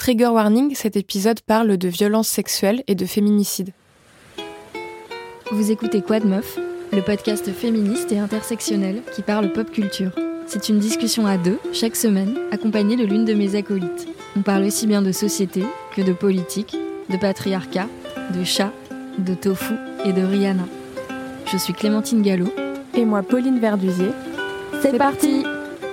Trigger warning, cet épisode parle de violences sexuelles et de féminicide. Vous écoutez Quoi de Meuf, le podcast féministe et intersectionnel qui parle pop culture. C'est une discussion à deux, chaque semaine, accompagnée de l'une de mes acolytes. On parle aussi bien de société que de politique, de patriarcat, de chat, de tofu et de Rihanna. Je suis Clémentine Gallo. Et moi, Pauline Verdusier. C'est parti!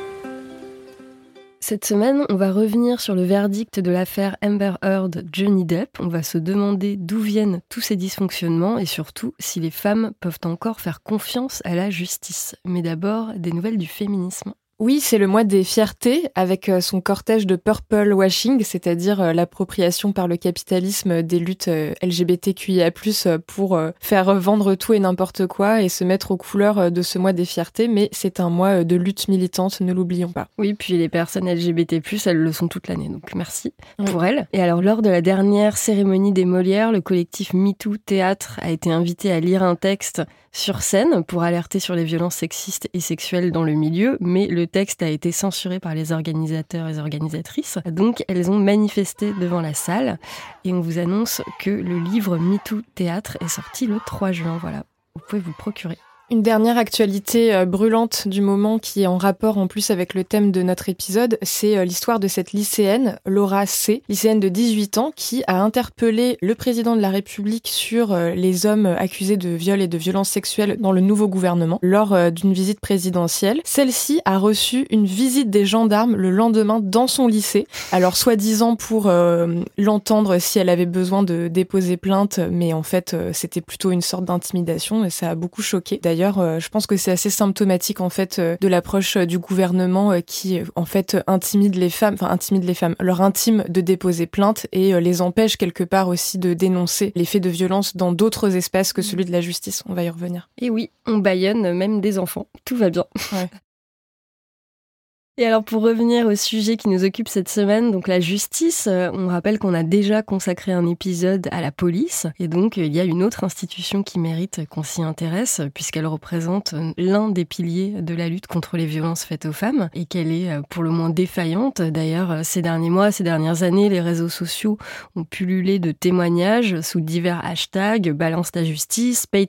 Cette semaine, on va revenir sur le verdict de l'affaire Amber Heard-Johnny Depp. On va se demander d'où viennent tous ces dysfonctionnements et surtout si les femmes peuvent encore faire confiance à la justice. Mais d'abord, des nouvelles du féminisme. Oui, c'est le mois des fiertés, avec son cortège de purple washing, c'est-à-dire l'appropriation par le capitalisme des luttes LGBTQIA+, pour faire vendre tout et n'importe quoi et se mettre aux couleurs de ce mois des fiertés, mais c'est un mois de lutte militante, ne l'oublions pas. Oui, puis les personnes LGBT+, elles le sont toute l'année, donc merci pour elles. Et alors, lors de la dernière cérémonie des Molières, le collectif MeToo Théâtre a été invité à lire un texte sur scène pour alerter sur les violences sexistes et sexuelles dans le milieu, mais le texte a été censuré par les organisateurs et les organisatrices. Donc, elles ont manifesté devant la salle et on vous annonce que le livre MeToo Théâtre est sorti le 3 juin. Voilà, vous pouvez vous procurer. Une dernière actualité brûlante du moment qui est en rapport en plus avec le thème de notre épisode, c'est l'histoire de cette lycéenne, Laura C., lycéenne de 18 ans, qui a interpellé le président de la République sur les hommes accusés de viol et de violences sexuelles dans le nouveau gouvernement lors d'une visite présidentielle. Celle-ci a reçu une visite des gendarmes le lendemain dans son lycée, alors soi-disant pour l'entendre si elle avait besoin de déposer plainte, mais en fait c'était plutôt une sorte d'intimidation et ça a beaucoup choqué. D'ailleurs, je pense que c'est assez symptomatique en fait de l'approche du gouvernement qui en fait intimide les femmes, leur intime de déposer plainte et les empêche quelque part aussi de dénoncer les faits de violence dans d'autres espaces que celui de la justice. On va y revenir. Et oui, on bâillonne même des enfants. Tout va bien. Ouais. Et alors pour revenir au sujet qui nous occupe cette semaine, donc la justice, on rappelle qu'on a déjà consacré un épisode à la police et donc il y a une autre institution qui mérite qu'on s'y intéresse puisqu'elle représente l'un des piliers de la lutte contre les violences faites aux femmes et qu'elle est pour le moins défaillante. D'ailleurs, ces derniers mois, ces dernières années, les réseaux sociaux ont pullulé de témoignages sous divers hashtags, balance ta justice, paye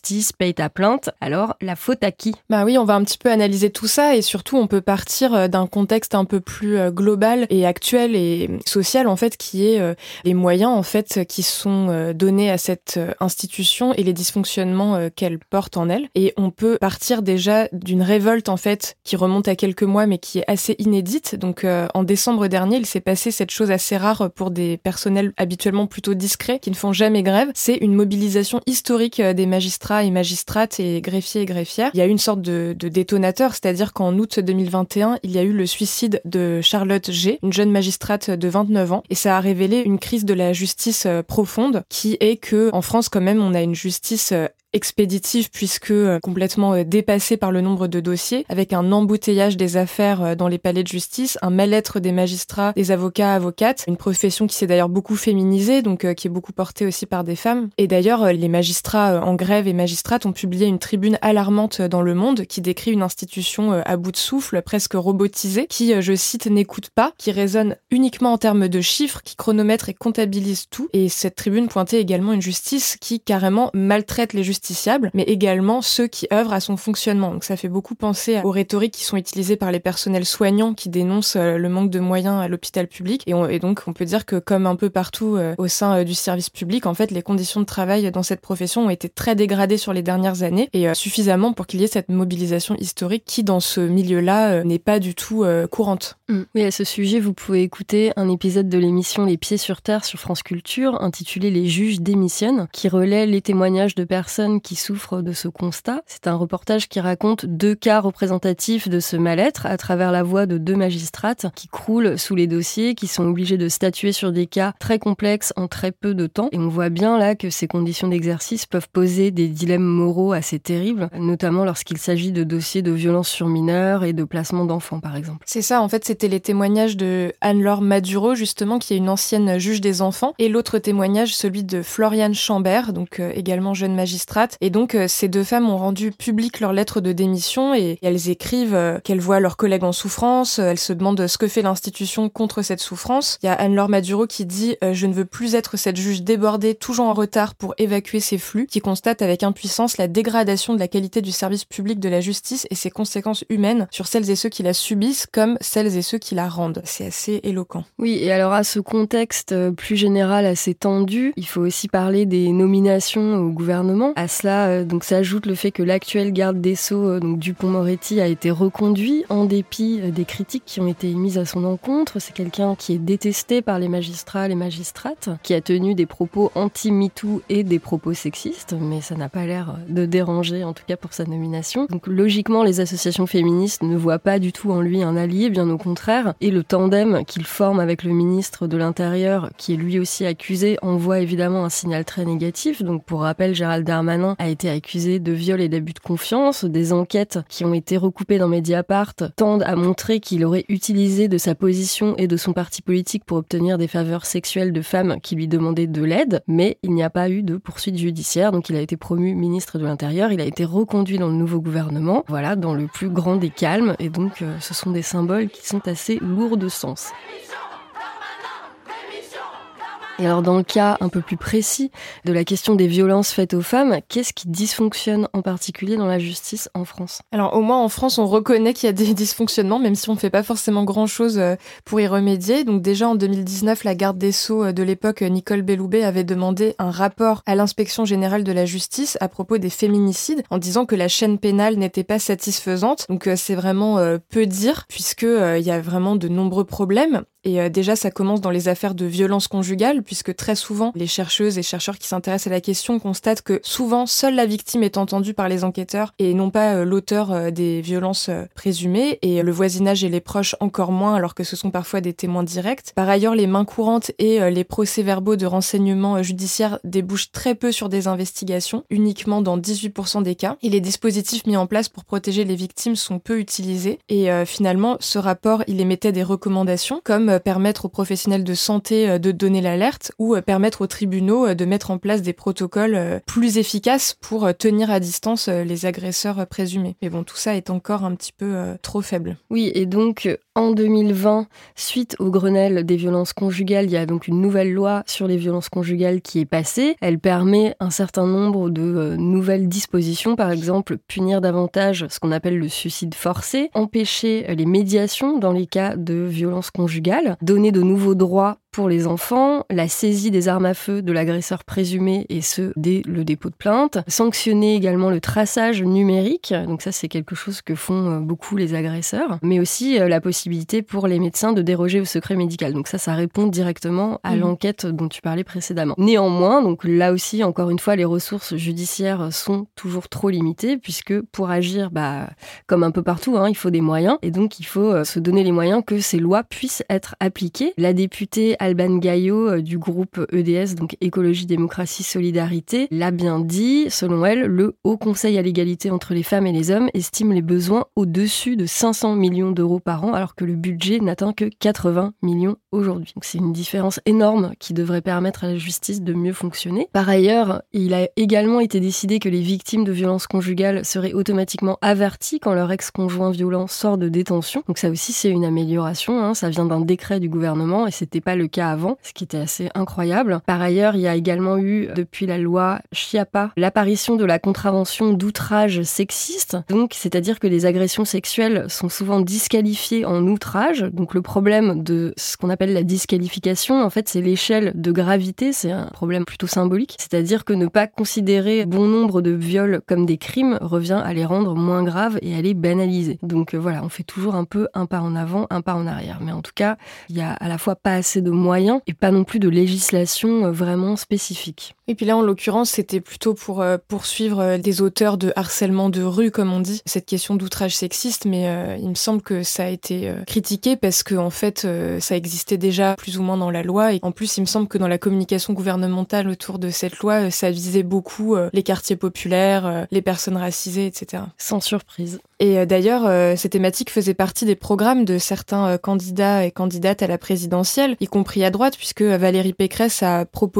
ta plainte. Alors, la faute à qui ? Bah oui, on va un petit peu analyser tout ça et surtout on peut partir d'un contexte un peu plus global et actuel et social en fait qui est les moyens en fait qui sont donnés à cette institution et les dysfonctionnements qu'elle porte en elle. Et on peut partir déjà d'une révolte en fait qui remonte à quelques mois mais qui est assez inédite. Donc en décembre dernier, il s'est passé cette chose assez rare pour des personnels habituellement plutôt discrets qui ne font jamais grève. C'est une mobilisation historique des magistrats et magistrates et greffiers et greffières. Il y a eu une sorte de détonateur, c'est-à-dire qu'en août 2021, il y a eu le suicide de Charlotte G., une jeune magistrate de 29 ans, et ça a révélé une crise de la justice profonde, qui est que en France, quand même, on a une justice expéditive puisque complètement dépassée par le nombre de dossiers, avec un embouteillage des affaires dans les palais de justice, un mal-être des magistrats, des avocats, avocates, une profession qui s'est d'ailleurs beaucoup féminisée, donc qui est beaucoup portée aussi par des femmes. Et d'ailleurs, les magistrats en grève et magistrates ont publié une tribune alarmante dans Le Monde qui décrit une institution à bout de souffle, presque robotisée, qui, je cite, n'écoute pas, qui raisonne uniquement en termes de chiffres, qui chronomètre et comptabilise tout. Et cette tribune pointait également une justice qui carrément maltraite les justiciables, mais également ceux qui œuvrent à son fonctionnement. Donc ça fait beaucoup penser aux rhétoriques qui sont utilisées par les personnels soignants qui dénoncent le manque de moyens à l'hôpital public. Et donc on peut dire que comme un peu partout au sein du service public, en fait les conditions de travail dans cette profession ont été très dégradées sur les dernières années et suffisamment pour qu'il y ait cette mobilisation historique qui dans ce milieu-là n'est pas du tout courante. Oui, à ce sujet, vous pouvez écouter un épisode de l'émission Les Pieds sur Terre sur France Culture intitulé Les juges démissionnent qui relaie les témoignages de personnes qui souffrent de ce constat. C'est un reportage qui raconte 2 cas représentatifs de ce mal-être à travers la voix de 2 magistrates qui croulent sous les dossiers, qui sont obligées de statuer sur des cas très complexes en très peu de temps. Et on voit bien là que ces conditions d'exercice peuvent poser des dilemmes moraux assez terribles, notamment lorsqu'il s'agit de dossiers de violence sur mineurs et de placement d'enfants, par exemple. C'est ça, en fait, c'était les témoignages de Anne-Laure Maduro, justement, qui est une ancienne juge des enfants, et l'autre témoignage, celui de Floriane Chambert, donc également jeune magistrate, magistrate. Et donc, ces deux femmes ont rendu publique leur lettre de démission et elles écrivent qu'elles voient leurs collègues en souffrance. Elles se demandent ce que fait l'institution contre cette souffrance. Il y a Anne-Laure Maduro qui dit « Je ne veux plus être cette juge débordée, toujours en retard pour évacuer ces flux », qui constate avec impuissance la dégradation de la qualité du service public de la justice et ses conséquences humaines sur celles et ceux qui la subissent comme celles et ceux qui la rendent. C'est assez éloquent. Oui, et alors à ce contexte plus général assez tendu, il faut aussi parler des nominations au gouvernement. À cela, donc s'ajoute le fait que l'actuel garde des Sceaux, donc Dupond-Moretti, a été reconduit en dépit des critiques qui ont été émises à son encontre. C'est quelqu'un qui est détesté par les magistrats, les magistrates, qui a tenu des propos anti-MeToo et des propos sexistes, mais ça n'a pas l'air de déranger, en tout cas pour sa nomination. Donc logiquement, les associations féministes ne voient pas du tout en lui un allié, bien au contraire, et le tandem qu'il forme avec le ministre de l'Intérieur, qui est lui aussi accusé, envoie évidemment un signal très négatif. Donc pour rappel, Gérald Darmanin a été accusé de viol et d'abus de confiance. Des enquêtes qui ont été recoupées dans Mediapart tendent à montrer qu'il aurait utilisé de sa position et de son parti politique pour obtenir des faveurs sexuelles de femmes qui lui demandaient de l'aide, mais il n'y a pas eu de poursuite judiciaire, donc il a été promu ministre de l'Intérieur, il a été reconduit dans le nouveau gouvernement, voilà, dans le plus grand des calmes, et donc ce sont des symboles qui sont assez lourds de sens. Et alors dans le cas un peu plus précis de la question des violences faites aux femmes, qu'est-ce qui dysfonctionne en particulier dans la justice en France ? Alors au moins en France, on reconnaît qu'il y a des dysfonctionnements, même si on ne fait pas forcément grand-chose pour y remédier. Donc déjà en 2019, la garde des Sceaux de l'époque, Nicole Belloubet, avait demandé un rapport à l'inspection générale de la justice à propos des féminicides, en disant que la chaîne pénale n'était pas satisfaisante. Donc c'est vraiment peu dire, puisque il y a vraiment de nombreux problèmes. Et déjà, ça commence dans les affaires de violence conjugale, puisque très souvent, les chercheuses et chercheurs qui s'intéressent à la question constatent que souvent, seule la victime est entendue par les enquêteurs et non pas l'auteur des violences présumées, et le voisinage et les proches encore moins, alors que ce sont parfois des témoins directs. Par ailleurs, les mains courantes et les procès-verbaux de renseignement judiciaire débouchent très peu sur des investigations, uniquement dans 18% des cas, et les dispositifs mis en place pour protéger les victimes sont peu utilisés. Et finalement, ce rapport, il émettait des recommandations, comme permettre aux professionnels de santé de donner l'alerte ou permettre aux tribunaux de mettre en place des protocoles plus efficaces pour tenir à distance les agresseurs présumés. Mais bon, tout ça est encore un petit peu trop faible. Oui, et donc en 2020, suite au Grenelle des violences conjugales, il y a donc une nouvelle loi sur les violences conjugales qui est passée. Elle permet un certain nombre de nouvelles dispositions, par exemple punir davantage ce qu'on appelle le suicide forcé, empêcher les médiations dans les cas de violences conjugales, donner de nouveaux droits pour les enfants, la saisie des armes à feu de l'agresseur présumé et ce, dès le dépôt de plainte, sanctionner également le traçage numérique, donc ça c'est quelque chose que font beaucoup les agresseurs, mais aussi la possibilité pour les médecins de déroger au secret médical. Donc ça répond directement à l'enquête dont tu parlais précédemment. Néanmoins, donc là aussi, encore une fois, les ressources judiciaires sont toujours trop limitées, puisque pour agir, comme un peu partout, il faut des moyens, et donc il faut se donner les moyens que ces lois puissent être appliquées. La députée Alban Gaillot du groupe EDS, donc Écologie, Démocratie, Solidarité, l'a bien dit. Selon elle, le Haut Conseil à l'égalité entre les femmes et les hommes estime les besoins au-dessus de 500 millions d'euros par an, alors que le budget n'atteint que 80 millions aujourd'hui. Donc c'est une différence énorme qui devrait permettre à la justice de mieux fonctionner. Par ailleurs, il a également été décidé que les victimes de violences conjugales seraient automatiquement averties quand leur ex-conjoint violent sort de détention. Donc ça aussi, c'est une amélioration. Ça vient d'un décret du gouvernement et c'était pas le cas avant, ce qui était assez incroyable. Par ailleurs, il y a également eu, depuis la loi Schiappa, l'apparition de la contravention d'outrage sexiste. Donc, c'est-à-dire que les agressions sexuelles sont souvent disqualifiées en outrage. Donc, le problème de ce qu'on appelle la disqualification, en fait, c'est l'échelle de gravité. C'est un problème plutôt symbolique. C'est-à-dire que ne pas considérer bon nombre de viols comme des crimes revient à les rendre moins graves et à les banaliser. Donc, voilà, on fait toujours un peu un pas en avant, un pas en arrière. Mais en tout cas, il y a à la fois pas assez de moyens et pas non plus de législation vraiment spécifique. Et puis là, en l'occurrence, c'était plutôt pour poursuivre des auteurs de harcèlement de rue, comme on dit, cette question d'outrage sexiste, mais il me semble que ça a été critiqué parce que en fait, ça existait déjà plus ou moins dans la loi. Et en plus, il me semble que dans la communication gouvernementale autour de cette loi, ça visait beaucoup les quartiers populaires, les personnes racisées, etc. Sans surprise. Et d'ailleurs, ces thématiques faisaient partie des programmes de certains candidats et candidates à la présidentielle, y compris à droite, puisque Valérie Pécresse a proposé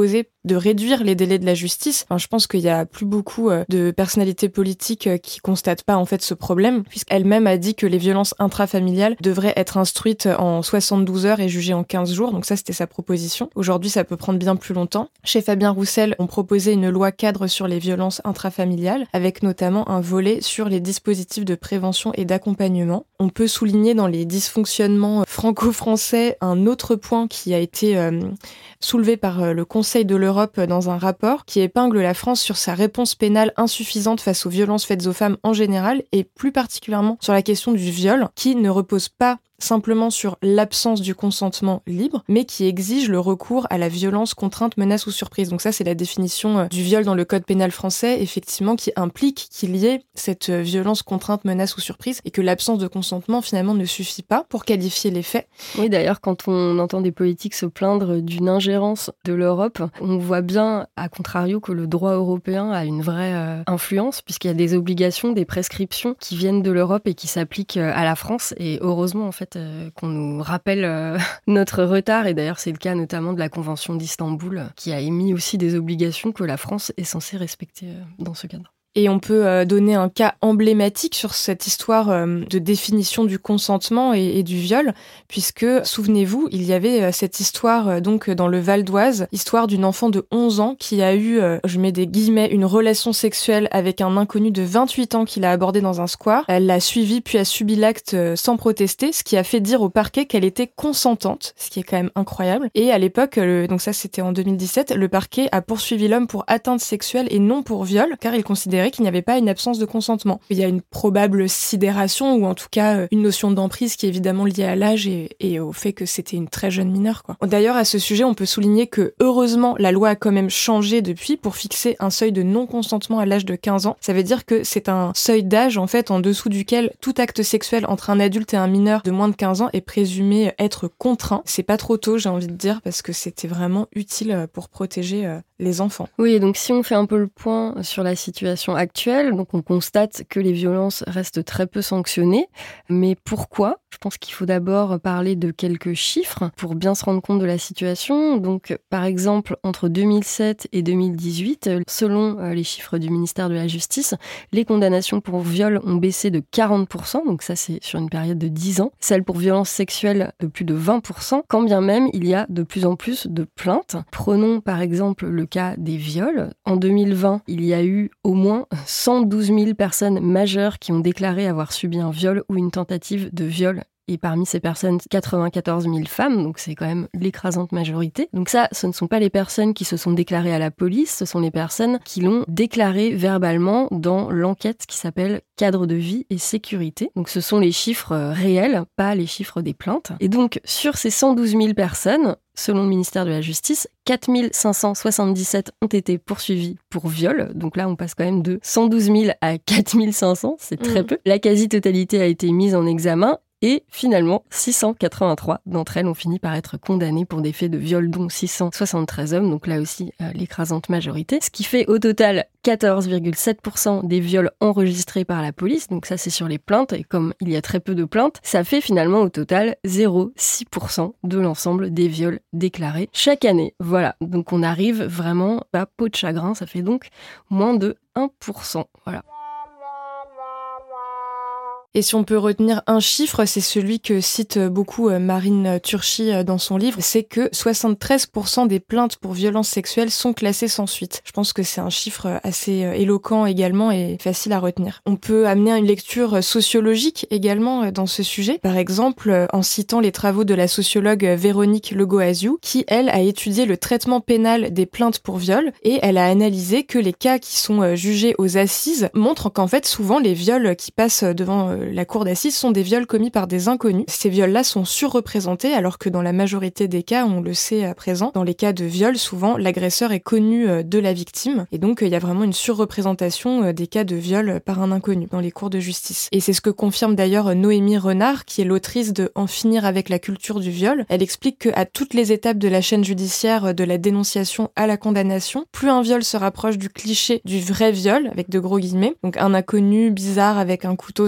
de réduire les délais de la justice. Enfin, je pense qu'il y a plus beaucoup de personnalités politiques qui constatent pas en fait ce problème, puisqu'elle-même a dit que les violences intrafamiliales devraient être instruites en 72 heures et jugées en 15 jours. Donc ça, c'était sa proposition. Aujourd'hui, ça peut prendre bien plus longtemps. Chez Fabien Roussel, on proposait une loi cadre sur les violences intrafamiliales, avec notamment un volet sur les dispositifs de prévention et d'accompagnement. On peut souligner dans les dysfonctionnements franco-français un autre point qui a été soulevé par le Conseil de l'Europe dans un rapport qui épingle la France sur sa réponse pénale insuffisante face aux violences faites aux femmes en général et plus particulièrement sur la question du viol qui ne repose pas simplement sur l'absence du consentement libre, mais qui exige le recours à la violence, contrainte, menace ou surprise. Donc ça, c'est la définition du viol dans le code pénal français, effectivement, qui implique qu'il y ait cette violence, contrainte, menace ou surprise, et que l'absence de consentement, finalement, ne suffit pas pour qualifier les faits. Oui, d'ailleurs, quand on entend des politiques se plaindre d'une ingérence de l'Europe, on voit bien, à contrario, que le droit européen a une vraie influence, puisqu'il y a des obligations, des prescriptions qui viennent de l'Europe et qui s'appliquent à la France, et heureusement, en fait, qu'on nous rappelle notre retard. Et d'ailleurs, c'est le cas notamment de la Convention d'Istanbul, qui a émis aussi des obligations que la France est censée respecter dans ce cadre. Et on peut donner un cas emblématique sur cette histoire de définition du consentement et du viol, puisque, souvenez-vous, il y avait cette histoire donc dans le Val d'Oise, histoire d'une enfant de 11 ans qui a eu, je mets des guillemets, une relation sexuelle avec un inconnu de 28 ans qu'il a abordé dans un square. Elle l'a suivi puis a subi l'acte sans protester, ce qui a fait dire au parquet qu'elle était consentante, ce qui est quand même incroyable. Et à l'époque, donc ça c'était en 2017, le parquet a poursuivi l'homme pour atteinte sexuelle et non pour viol, car il considérait qu'il n'y avait pas une absence de consentement. Il y a une probable sidération ou en tout cas une notion d'emprise qui est évidemment liée à l'âge et au fait que c'était une très jeune mineure, quoi. D'ailleurs, à ce sujet, on peut souligner que heureusement, la loi a quand même changé depuis pour fixer un seuil de non-consentement à l'âge de 15 ans. Ça veut dire que c'est un seuil d'âge en fait en dessous duquel tout acte sexuel entre un adulte et un mineur de moins de 15 ans est présumé être contraint. C'est pas trop tôt, j'ai envie de dire, parce que c'était vraiment utile pour protéger les enfants. Oui, et donc si on fait un peu le point sur la situation actuelle, donc on constate que les violences restent très peu sanctionnées. Mais pourquoi ? Je pense qu'il faut d'abord parler de quelques chiffres pour bien se rendre compte de la situation. Donc, par exemple, entre 2007 et 2018, selon les chiffres du ministère de la Justice, les condamnations pour viol ont baissé de 40%, donc ça c'est sur une période de 10 ans. Celles pour violences sexuelles de plus de 20%, quand bien même il y a de plus en plus de plaintes. Prenons par exemple le cas des viols. En 2020, il y a eu au moins 112 000 personnes majeures qui ont déclaré avoir subi un viol ou une tentative de viol. Et parmi ces personnes, 94 000 femmes, donc c'est quand même l'écrasante majorité. Donc ça, ce ne sont pas les personnes qui se sont déclarées à la police, ce sont les personnes qui l'ont déclaré verbalement dans l'enquête qui s'appelle Cadre de vie et sécurité. Donc ce sont les chiffres réels, pas les chiffres des plaintes. Et donc sur ces 112 000 personnes, selon le ministère de la Justice, 4 577 ont été poursuivis pour viol. Donc là, on passe quand même de 112 000 à 4 500, c'est très peu. La quasi-totalité a été mise en examen. Et finalement, 683 d'entre elles ont fini par être condamnées pour des faits de viol, dont 673 hommes, donc là aussi l'écrasante majorité. Ce qui fait au total 14,7% des viols enregistrés par la police, donc ça c'est sur les plaintes, et comme il y a très peu de plaintes, ça fait finalement au total 0,6% de l'ensemble des viols déclarés chaque année. Voilà, donc on arrive vraiment à peau de chagrin, ça fait donc moins de 1%. Voilà. Et si on peut retenir un chiffre, c'est celui que cite beaucoup Marine Turchi dans son livre, c'est que 73% des plaintes pour violences sexuelles sont classées sans suite. Je pense que c'est un chiffre assez éloquent également et facile à retenir. On peut amener une lecture sociologique également dans ce sujet. Par exemple, en citant les travaux de la sociologue Véronique Legoaziou, qui, elle, a étudié le traitement pénal des plaintes pour viol et elle a analysé que les cas qui sont jugés aux assises montrent qu'en fait, souvent, les viols qui passent devant la cour d'assises sont des viols commis par des inconnus. Ces viols-là sont surreprésentés alors que dans la majorité des cas, on le sait à présent, dans les cas de viol, souvent l'agresseur est connu de la victime et donc il y a vraiment une surreprésentation des cas de viol par un inconnu dans les cours de justice. Et c'est ce que confirme d'ailleurs Noémie Renard, qui est l'autrice de En finir avec la culture du viol. Elle explique qu'à toutes les étapes de la chaîne judiciaire, de la dénonciation à la condamnation, plus un viol se rapproche du cliché du vrai viol, avec de gros guillemets, donc un inconnu bizarre avec un couteau sur un parquet,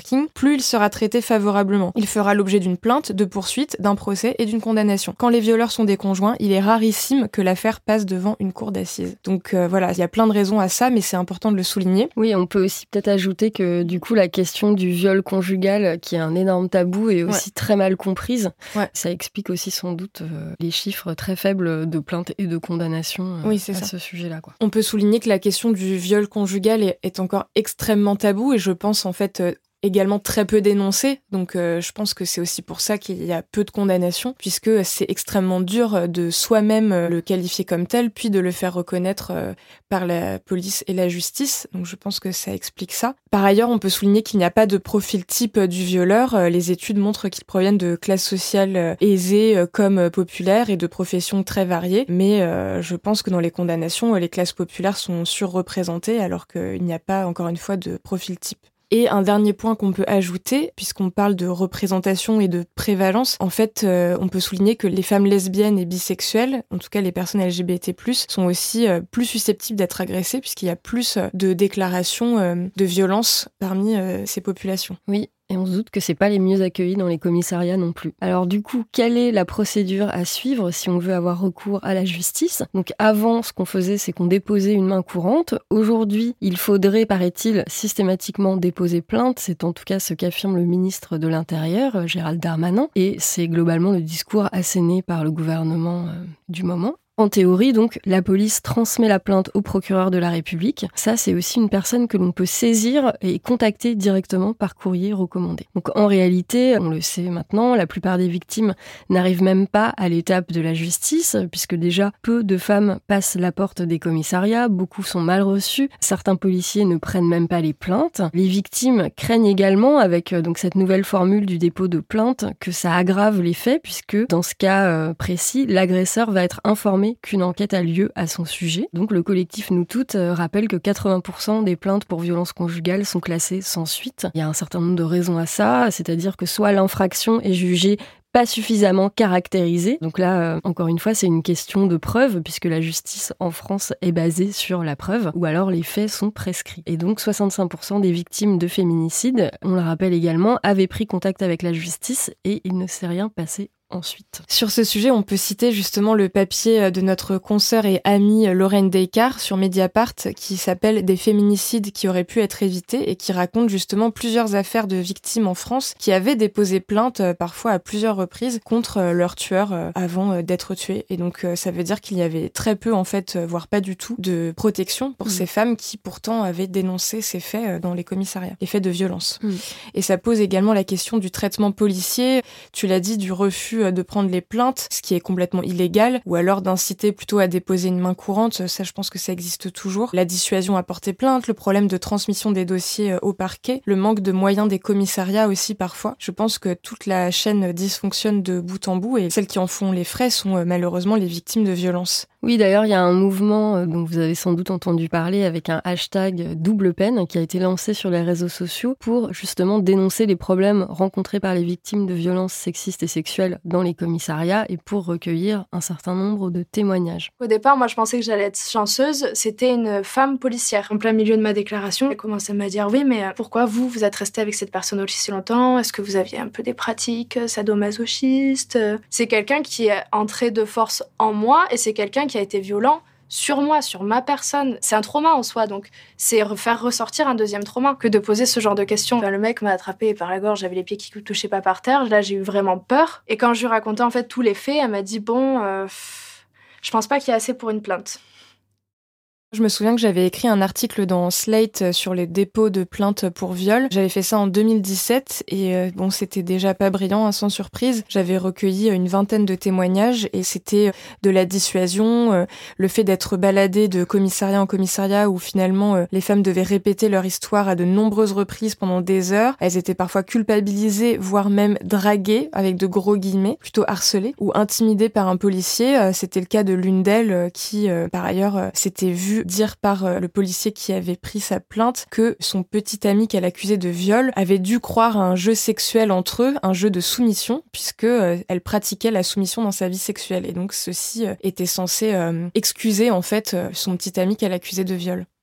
parking, plus il sera traité favorablement. Il fera l'objet d'une plainte, de poursuites, d'un procès et d'une condamnation. Quand les violeurs sont des conjoints, il est rarissime que l'affaire passe devant une cour d'assises. Donc voilà, il y a plein de raisons à ça, mais c'est important de le souligner. Oui, on peut aussi peut-être ajouter que du coup la question du viol conjugal, qui est un énorme tabou, est aussi très mal comprise. Ouais. Ça explique aussi sans doute les chiffres très faibles de plaintes et de condamnations ce sujet-là, quoi. On peut souligner que la question du viol conjugal est encore extrêmement tabou et je pense en fait également très peu dénoncé, donc je pense que c'est aussi pour ça qu'il y a peu de condamnations, puisque c'est extrêmement dur de soi-même le qualifier comme tel, puis de le faire reconnaître par la police et la justice, donc je pense que ça explique ça. Par ailleurs, on peut souligner qu'il n'y a pas de profil type du violeur, les études montrent qu'ils proviennent de classes sociales aisées comme populaires et de professions très variées, mais je pense que dans les condamnations, les classes populaires sont surreprésentées, alors qu'il n'y a pas, encore une fois, de profil type. Et un dernier point qu'on peut ajouter, puisqu'on parle de représentation et de prévalence, en fait, on peut souligner que les femmes lesbiennes et bisexuelles, en tout cas les personnes LGBT+, sont aussi plus susceptibles d'être agressées, puisqu'il y a plus de déclarations de violence parmi ces populations. Oui. Et on se doute que c'est pas les mieux accueillis dans les commissariats non plus. Alors du coup, quelle est la procédure à suivre si on veut avoir recours à la justice ? Donc avant, ce qu'on faisait, c'est qu'on déposait une main courante. Aujourd'hui, il faudrait, paraît-il, systématiquement déposer plainte. C'est en tout cas ce qu'affirme le ministre de l'Intérieur, Gérald Darmanin. Et c'est globalement le discours asséné par le gouvernement du moment. En théorie, donc, la police transmet la plainte au procureur de la République. Ça, c'est aussi une personne que l'on peut saisir et contacter directement par courrier recommandé. Donc, en réalité, on le sait maintenant, la plupart des victimes n'arrivent même pas à l'étape de la justice, puisque déjà, peu de femmes passent la porte des commissariats, beaucoup sont mal reçues, certains policiers ne prennent même pas les plaintes. Les victimes craignent également, avec donc cette nouvelle formule du dépôt de plainte, que ça aggrave les faits, puisque dans ce cas précis, l'agresseur va être informé qu'une enquête a lieu à son sujet. Donc le collectif Nous Toutes rappelle que 80% des plaintes pour violences conjugales sont classées sans suite. Il y a un certain nombre de raisons à ça, c'est-à-dire que soit l'infraction est jugée pas suffisamment caractérisée. Donc là, encore une fois, c'est une question de preuve, puisque la justice en France est basée sur la preuve, ou alors les faits sont prescrits. Et donc 65% des victimes de féminicide, on le rappelle également, avaient pris contact avec la justice et il ne s'est rien passé ensuite. Sur ce sujet, on peut citer justement le papier de notre consoeur et amie Lorraine Descartes sur Mediapart qui s'appelle « Des féminicides qui auraient pu être évités » et qui raconte justement plusieurs affaires de victimes en France qui avaient déposé plainte parfois à plusieurs reprises contre leur tueur avant d'être tués. Et donc ça veut dire qu'il y avait très peu en fait, voire pas du tout, de protection pour ces femmes qui pourtant avaient dénoncé ces faits dans les commissariats, les faits de violence. Et ça pose également la question du traitement policier, tu l'as dit, du refus de prendre les plaintes, ce qui est complètement illégal, ou alors d'inciter plutôt à déposer une main courante, ça je pense que ça existe toujours. La dissuasion à porter plainte, le problème de transmission des dossiers au parquet, le manque de moyens des commissariats aussi parfois. Je pense que toute la chaîne dysfonctionne de bout en bout et celles qui en font les frais sont malheureusement les victimes de violences. Oui, d'ailleurs, il y a un mouvement dont vous avez sans doute entendu parler avec un hashtag double peine qui a été lancé sur les réseaux sociaux pour justement dénoncer les problèmes rencontrés par les victimes de violences sexistes et sexuelles dans les commissariats et pour recueillir un certain nombre de témoignages. Au départ, moi, je pensais que j'allais être chanceuse. C'était une femme policière. En plein milieu de ma déclaration, elle commençait à me dire « Oui, mais pourquoi vous êtes restée avec cette personne aussi longtemps ? Est-ce que vous aviez un peu des pratiques sadomasochistes ?» C'est quelqu'un qui est entré de force en moi et c'est quelqu'un qui a été violent sur moi, sur ma personne. C'est un trauma en soi, donc c'est faire ressortir un deuxième trauma que de poser ce genre de questions. Enfin, le mec m'a attrapé par la gorge, j'avais les pieds qui touchaient pas par terre. Là, j'ai eu vraiment peur. Et quand je lui racontais en fait tous les faits, elle m'a dit « Bon, je pense pas qu'il y a assez pour une plainte. » Je me souviens que j'avais écrit un article dans Slate sur les dépôts de plaintes pour viol. J'avais fait ça en 2017 et bon, c'était déjà pas brillant, sans surprise. J'avais recueilli une vingtaine de témoignages et c'était de la dissuasion, le fait d'être baladé de commissariat en commissariat où finalement les femmes devaient répéter leur histoire à de nombreuses reprises pendant des heures. Elles étaient parfois culpabilisées, voire même draguées, avec de gros guillemets, plutôt harcelées ou intimidées par un policier. C'était le cas de l'une d'elles qui, par ailleurs, s'était vue dire par le policier qui avait pris sa plainte que son petit ami qu'elle accusait de viol avait dû croire à un jeu sexuel entre eux, un jeu de soumission, puisque elle pratiquait la soumission dans sa vie sexuelle. Et donc ceci était censé excuser en fait son petit ami qu'elle accusait de viol.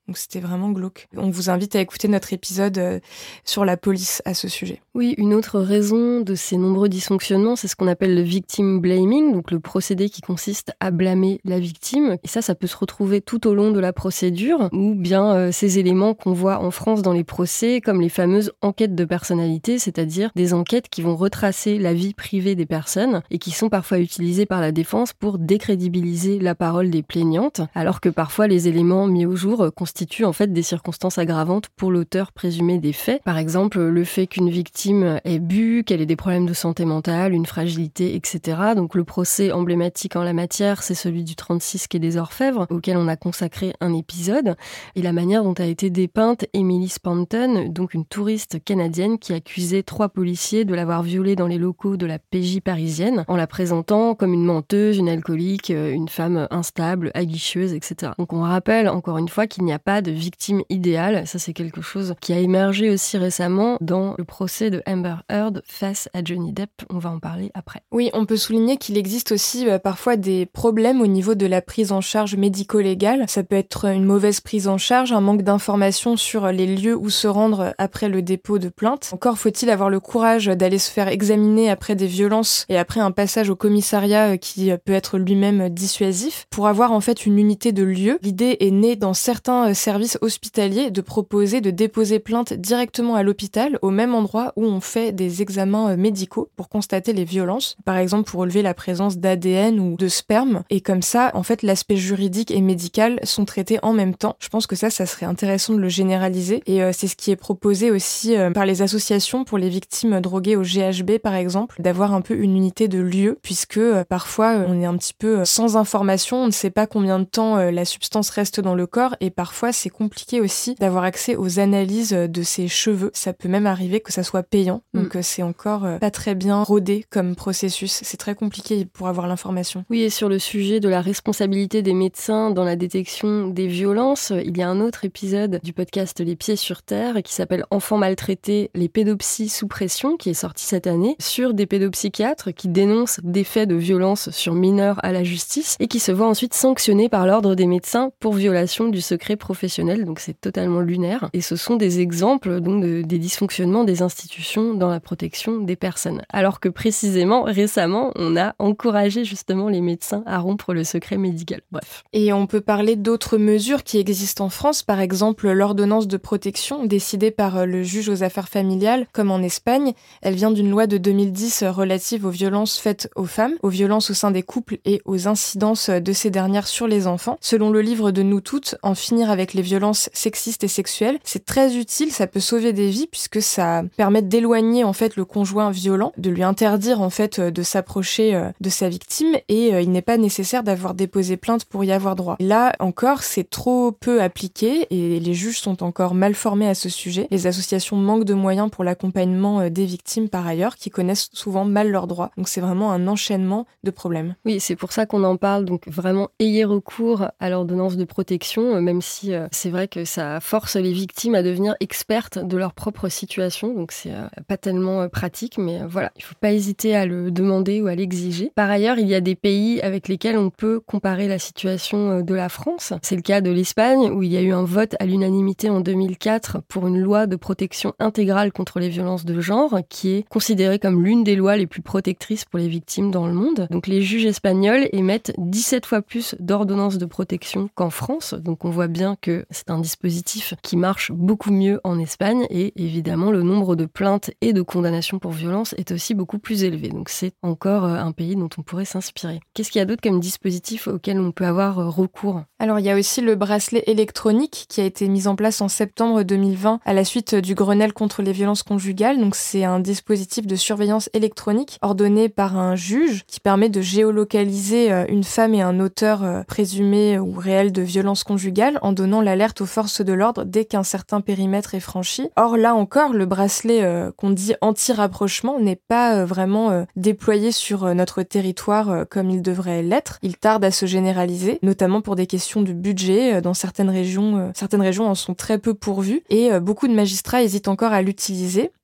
Donc c'était vraiment glauque. On vous invite à écouter notre épisode sur la police à ce sujet. Oui, une autre raison de ces nombreux dysfonctionnements, c'est ce qu'on appelle le victim blaming, donc le procédé qui consiste à blâmer la victime. Et ça peut se retrouver tout au long de la procédure, ou bien ces éléments qu'on voit en France dans les procès, comme les fameuses enquêtes de personnalité, c'est-à-dire des enquêtes qui vont retracer la vie privée des personnes et qui sont parfois utilisées par la défense pour décrédibiliser la parole des plaignantes, alors que parfois les éléments mis au jour constituent en fait des circonstances aggravantes pour l'auteur présumé des faits. Par exemple, le fait qu'une victime ait bu, qu'elle ait des problèmes de santé mentale, une fragilité, etc. Donc le procès emblématique en la matière, c'est celui du 36 quai des Orfèvres, auquel on a consacré un épisode, et la manière dont a été dépeinte Emily Spanton, donc une touriste canadienne qui accusait 3 policiers de l'avoir violée dans les locaux de la PJ parisienne, en la présentant comme une menteuse, une alcoolique, une femme instable, aguicheuse, etc. Donc on rappelle encore une fois qu'il n'y a pas de victime idéale, ça c'est quelque chose qui a émergé aussi récemment dans le procès de Amber Heard face à Johnny Depp, on va en parler après. Oui, on peut souligner qu'il existe aussi parfois des problèmes au niveau de la prise en charge médico-légale. Ça peut être une mauvaise prise en charge, un manque d'informations sur les lieux où se rendre après le dépôt de plainte. Encore faut-il avoir le courage d'aller se faire examiner après des violences et après un passage au commissariat qui peut être lui-même dissuasif. Pour avoir en fait une unité de lieu, l'idée est née dans certains services hospitaliers de proposer de déposer plainte directement à l'hôpital, au même endroit où on fait des examens médicaux pour constater les violences, par exemple pour relever la présence d'ADN ou de sperme, et comme ça, en fait, l'aspect juridique et médical sont traités en même temps. Je pense que ça serait intéressant de le généraliser, et c'est ce qui est proposé aussi par les associations pour les victimes droguées au GHB, par exemple, d'avoir un peu une unité de lieu, puisque parfois on est un petit peu sans information, on ne sait pas combien de temps la substance reste dans le corps, et parfois c'est compliqué aussi d'avoir accès aux analyses de ses cheveux. Ça peut même arriver que ça soit payant, donc c'est encore pas très bien rodé comme processus. C'est très compliqué pour avoir l'information. Oui, et sur le sujet de la responsabilité des médecins dans la détection des violences, il y a un autre épisode du podcast Les Pieds sur Terre qui s'appelle Enfants maltraités, les pédopsies sous pression, qui est sorti cette année, sur des pédopsychiatres qui dénoncent des faits de violence sur mineurs à la justice et qui se voient ensuite sanctionnés par l'ordre des médecins pour violation du secret professionnel. Donc c'est totalement lunaire. Et ce sont des exemples donc des dysfonctionnements des institutions dans la protection des personnes. Alors que précisément, récemment, on a encouragé justement les médecins à rompre le secret médical. Bref. Et on peut parler d'autres mesures qui existent en France, par exemple l'ordonnance de protection décidée par le juge aux affaires familiales, comme en Espagne. Elle vient d'une loi de 2010 relative aux violences faites aux femmes, aux violences au sein des couples et aux incidences de ces dernières sur les enfants. Selon le livre de Nous Toutes, En finir avec les violences sexistes et sexuelles, c'est très utile, ça peut sauver des vies puisque ça permet d'éloigner en fait le conjoint violent, de lui interdire en fait de s'approcher de sa victime, et il n'est pas nécessaire d'avoir déposé plainte pour y avoir droit. Là encore, c'est trop peu appliqué et les juges sont encore mal formés à ce sujet. Les associations manquent de moyens pour l'accompagnement des victimes par ailleurs, qui connaissent souvent mal leurs droits. Donc c'est vraiment un enchaînement de problèmes. Oui, c'est pour ça qu'on en parle. Donc vraiment, ayez recours à l'ordonnance de protection, même si c'est vrai que ça force les victimes à devenir expertes de leur propre situation. Donc c'est pas tellement pratique, mais voilà, il faut pas hésiter à le demander ou à l'exiger. Par ailleurs, il y a des pays avec lesquels on peut comparer la situation de la France. C'est le cas de l'Espagne, où il y a eu un vote à l'unanimité en 2004 pour une loi de protection intégrale contre les violences de genre, qui est considérée comme l'une des lois les plus protectrices pour les victimes dans le monde. Donc les juges espagnols émettent 17 fois plus d'ordonnances de protection qu'en France. Donc on voit bien que c'est un dispositif qui marche beaucoup mieux en Espagne, et évidemment le nombre de plaintes et de condamnations pour violence est aussi beaucoup plus élevé. Donc c'est encore un pays dont on pourrait s'inspirer. Qu'est-ce qu'il y a d'autre comme dispositif auquel on peut avoir recours ? Alors il y a aussi le bracelet électronique qui a été mis en place en septembre 2020 à la suite du Grenelle contre les violences conjugales. Donc c'est un dispositif de surveillance électronique ordonné par un juge qui permet de géolocaliser une femme et un auteur présumé ou réel de violences conjugales en donnant l'alerte aux forces de l'ordre dès qu'un certain périmètre est franchi. Or là encore, le bracelet qu'on dit anti-rapprochement n'est pas vraiment déployé sur notre territoire comme il devrait l'être. Il tarde à se généraliser, notamment pour des questions de budget. Dans certaines régions en sont très peu pourvues et beaucoup de magistrats hésitent encore à l'utiliser.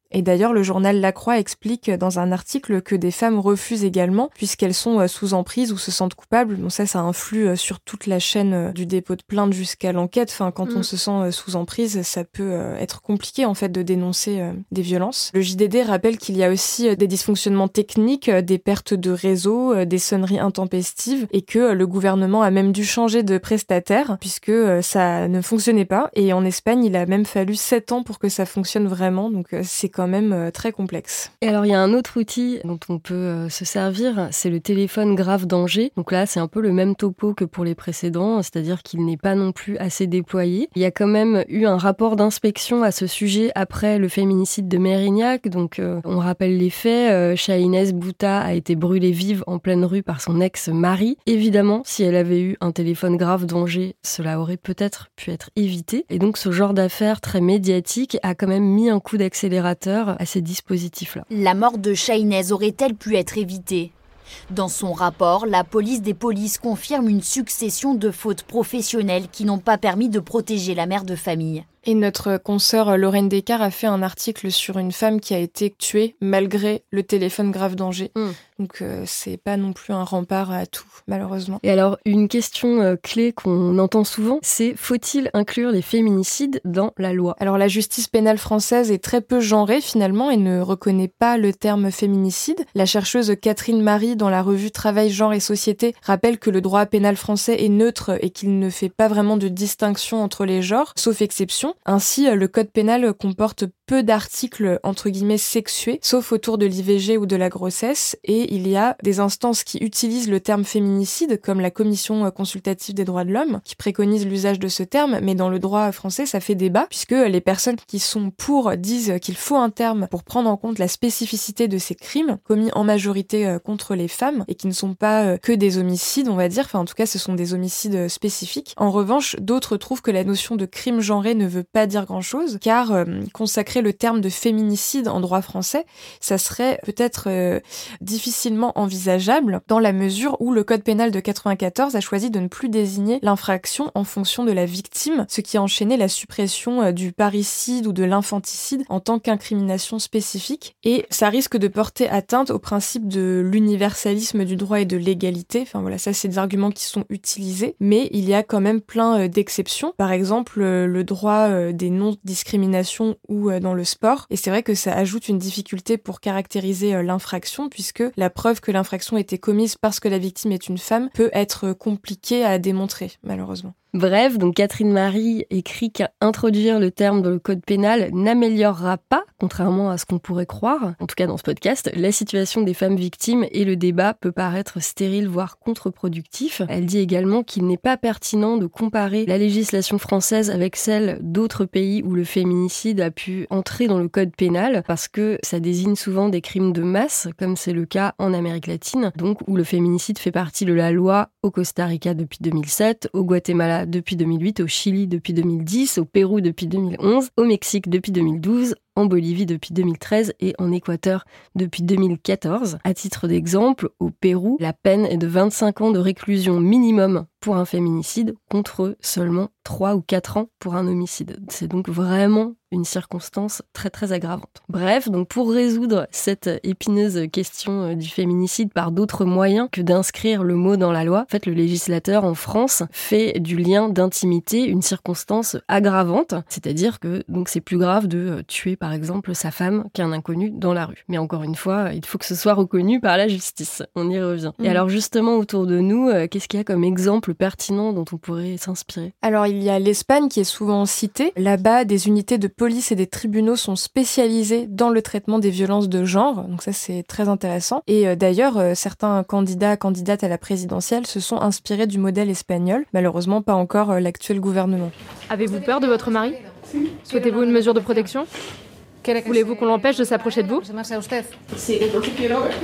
Et d'ailleurs, le journal La Croix explique dans un article que des femmes refusent également puisqu'elles sont sous emprise ou se sentent coupables. Bon, ça influe sur toute la chaîne du dépôt de plainte jusqu'à l'enquête. Enfin, quand on se sent sous emprise, ça peut être compliqué en fait de dénoncer des violences. Le JDD rappelle qu'il y a aussi des dysfonctionnements techniques, des pertes de réseau, des sonneries intempestives et que le gouvernement a même dû changer de prestataire puisque ça ne fonctionnait pas. Et en Espagne, il a même fallu 7 ans pour que ça fonctionne vraiment. Donc c'est quand même très complexe. Et alors, il y a un autre outil dont on peut se servir, c'est le téléphone grave danger. Donc là, c'est un peu le même topo que pour les précédents, c'est-à-dire qu'il n'est pas non plus assez déployé. Il y a quand même eu un rapport d'inspection à ce sujet après le féminicide de Mérignac. Donc, on rappelle les faits. Shahinez Bouta a été brûlée vive en pleine rue par son ex-mari. Évidemment, si elle avait eu un téléphone grave danger, cela aurait peut-être pu être évité. Et donc, ce genre d'affaires très médiatique a quand même mis un coup d'accélérateur à ces dispositifs-là. La mort de Shahinez aurait-elle pu être évitée ? Dans son rapport, la police des polices confirme une succession de fautes professionnelles qui n'ont pas permis de protéger la mère de famille. Et notre consoeur Lorraine Descartes a fait un article sur une femme qui a été tuée malgré le téléphone grave danger. Donc c'est pas non plus un rempart à tout, malheureusement. Et alors, une question clé qu'on entend souvent, c'est faut-il inclure les féminicides dans la loi ? Alors la justice pénale française est très peu genrée finalement et ne reconnaît pas le terme féminicide. La chercheuse Catherine Marie, dans la revue Travail, Genre et Société, rappelle que le droit pénal français est neutre et qu'il ne fait pas vraiment de distinction entre les genres, sauf exception. Ainsi, le code pénal comporte peu d'articles entre guillemets sexués, sauf autour de l'IVG ou de la grossesse, et il y a des instances qui utilisent le terme féminicide, comme la Commission consultative des droits de l'homme, qui préconise l'usage de ce terme, mais dans le droit français, ça fait débat, puisque les personnes qui sont pour disent qu'il faut un terme pour prendre en compte la spécificité de ces crimes, commis en majorité contre les femmes, et qui ne sont pas que des homicides, on va dire, enfin en tout cas ce sont des homicides spécifiques. En revanche, d'autres trouvent que la notion de crime genré ne veut pas dire grand-chose, car consacrer le terme de féminicide en droit français, ça serait peut-être difficilement envisageable dans la mesure où le code pénal de 94 a choisi de ne plus désigner l'infraction en fonction de la victime, ce qui a enchaîné la suppression du parricide ou de l'infanticide en tant qu'incrimination spécifique, et ça risque de porter atteinte au principe de l'universalisme du droit et de l'égalité. Enfin voilà, ça c'est des arguments qui sont utilisés, mais il y a quand même plein d'exceptions. Par exemple, le droit des non-discriminations ou dans le sport. Et c'est vrai que ça ajoute une difficulté pour caractériser l'infraction, puisque la preuve que l'infraction a été commise parce que la victime est une femme peut être compliquée à démontrer, malheureusement. Bref, donc Catherine Marie écrit qu'introduire le terme dans le code pénal n'améliorera pas, contrairement à ce qu'on pourrait croire, en tout cas dans ce podcast, la situation des femmes victimes et le débat peut paraître stérile, voire contre-productif. Elle dit également qu'il n'est pas pertinent de comparer la législation française avec celle d'autres pays où le féminicide a pu entrer dans le code pénal, parce que ça désigne souvent des crimes de masse, comme c'est le cas en Amérique latine, donc où le féminicide fait partie de la loi au Costa Rica depuis 2007, au Guatemala depuis 2008, au Chili depuis 2010, au Pérou depuis 2011, au Mexique depuis 2012, en Bolivie depuis 2013 et en Équateur depuis 2014. À titre d'exemple, au Pérou, la peine est de 25 ans de réclusion minimum pour un féminicide contre seulement 3 ou 4 ans pour un homicide. C'est donc vraiment une circonstance très très aggravante. Bref, donc pour résoudre cette épineuse question du féminicide par d'autres moyens que d'inscrire le mot dans la loi, en fait le législateur en France fait du lien d'intimité une circonstance aggravante, c'est-à-dire que donc c'est plus grave de tuer par exemple sa femme qu'un inconnu dans la rue. Mais encore une fois, il faut que ce soit reconnu par la justice. On y revient. Et alors justement autour de nous, qu'est-ce qu'il y a comme exemple pertinent dont on pourrait s'inspirer ? Alors il y a l'Espagne qui est souvent citée. Là-bas, des unités de police et des tribunaux sont spécialisés dans le traitement des violences de genre. Donc ça c'est très intéressant. Et d'ailleurs, certains candidates à la présidentielle se sont inspirés du modèle espagnol. Malheureusement, pas encore l'actuel gouvernement. Avez-vous peur de votre mari ? Souhaitez-vous une mesure de protection ? Voulez-vous qu'on l'empêche de s'approcher de vous ?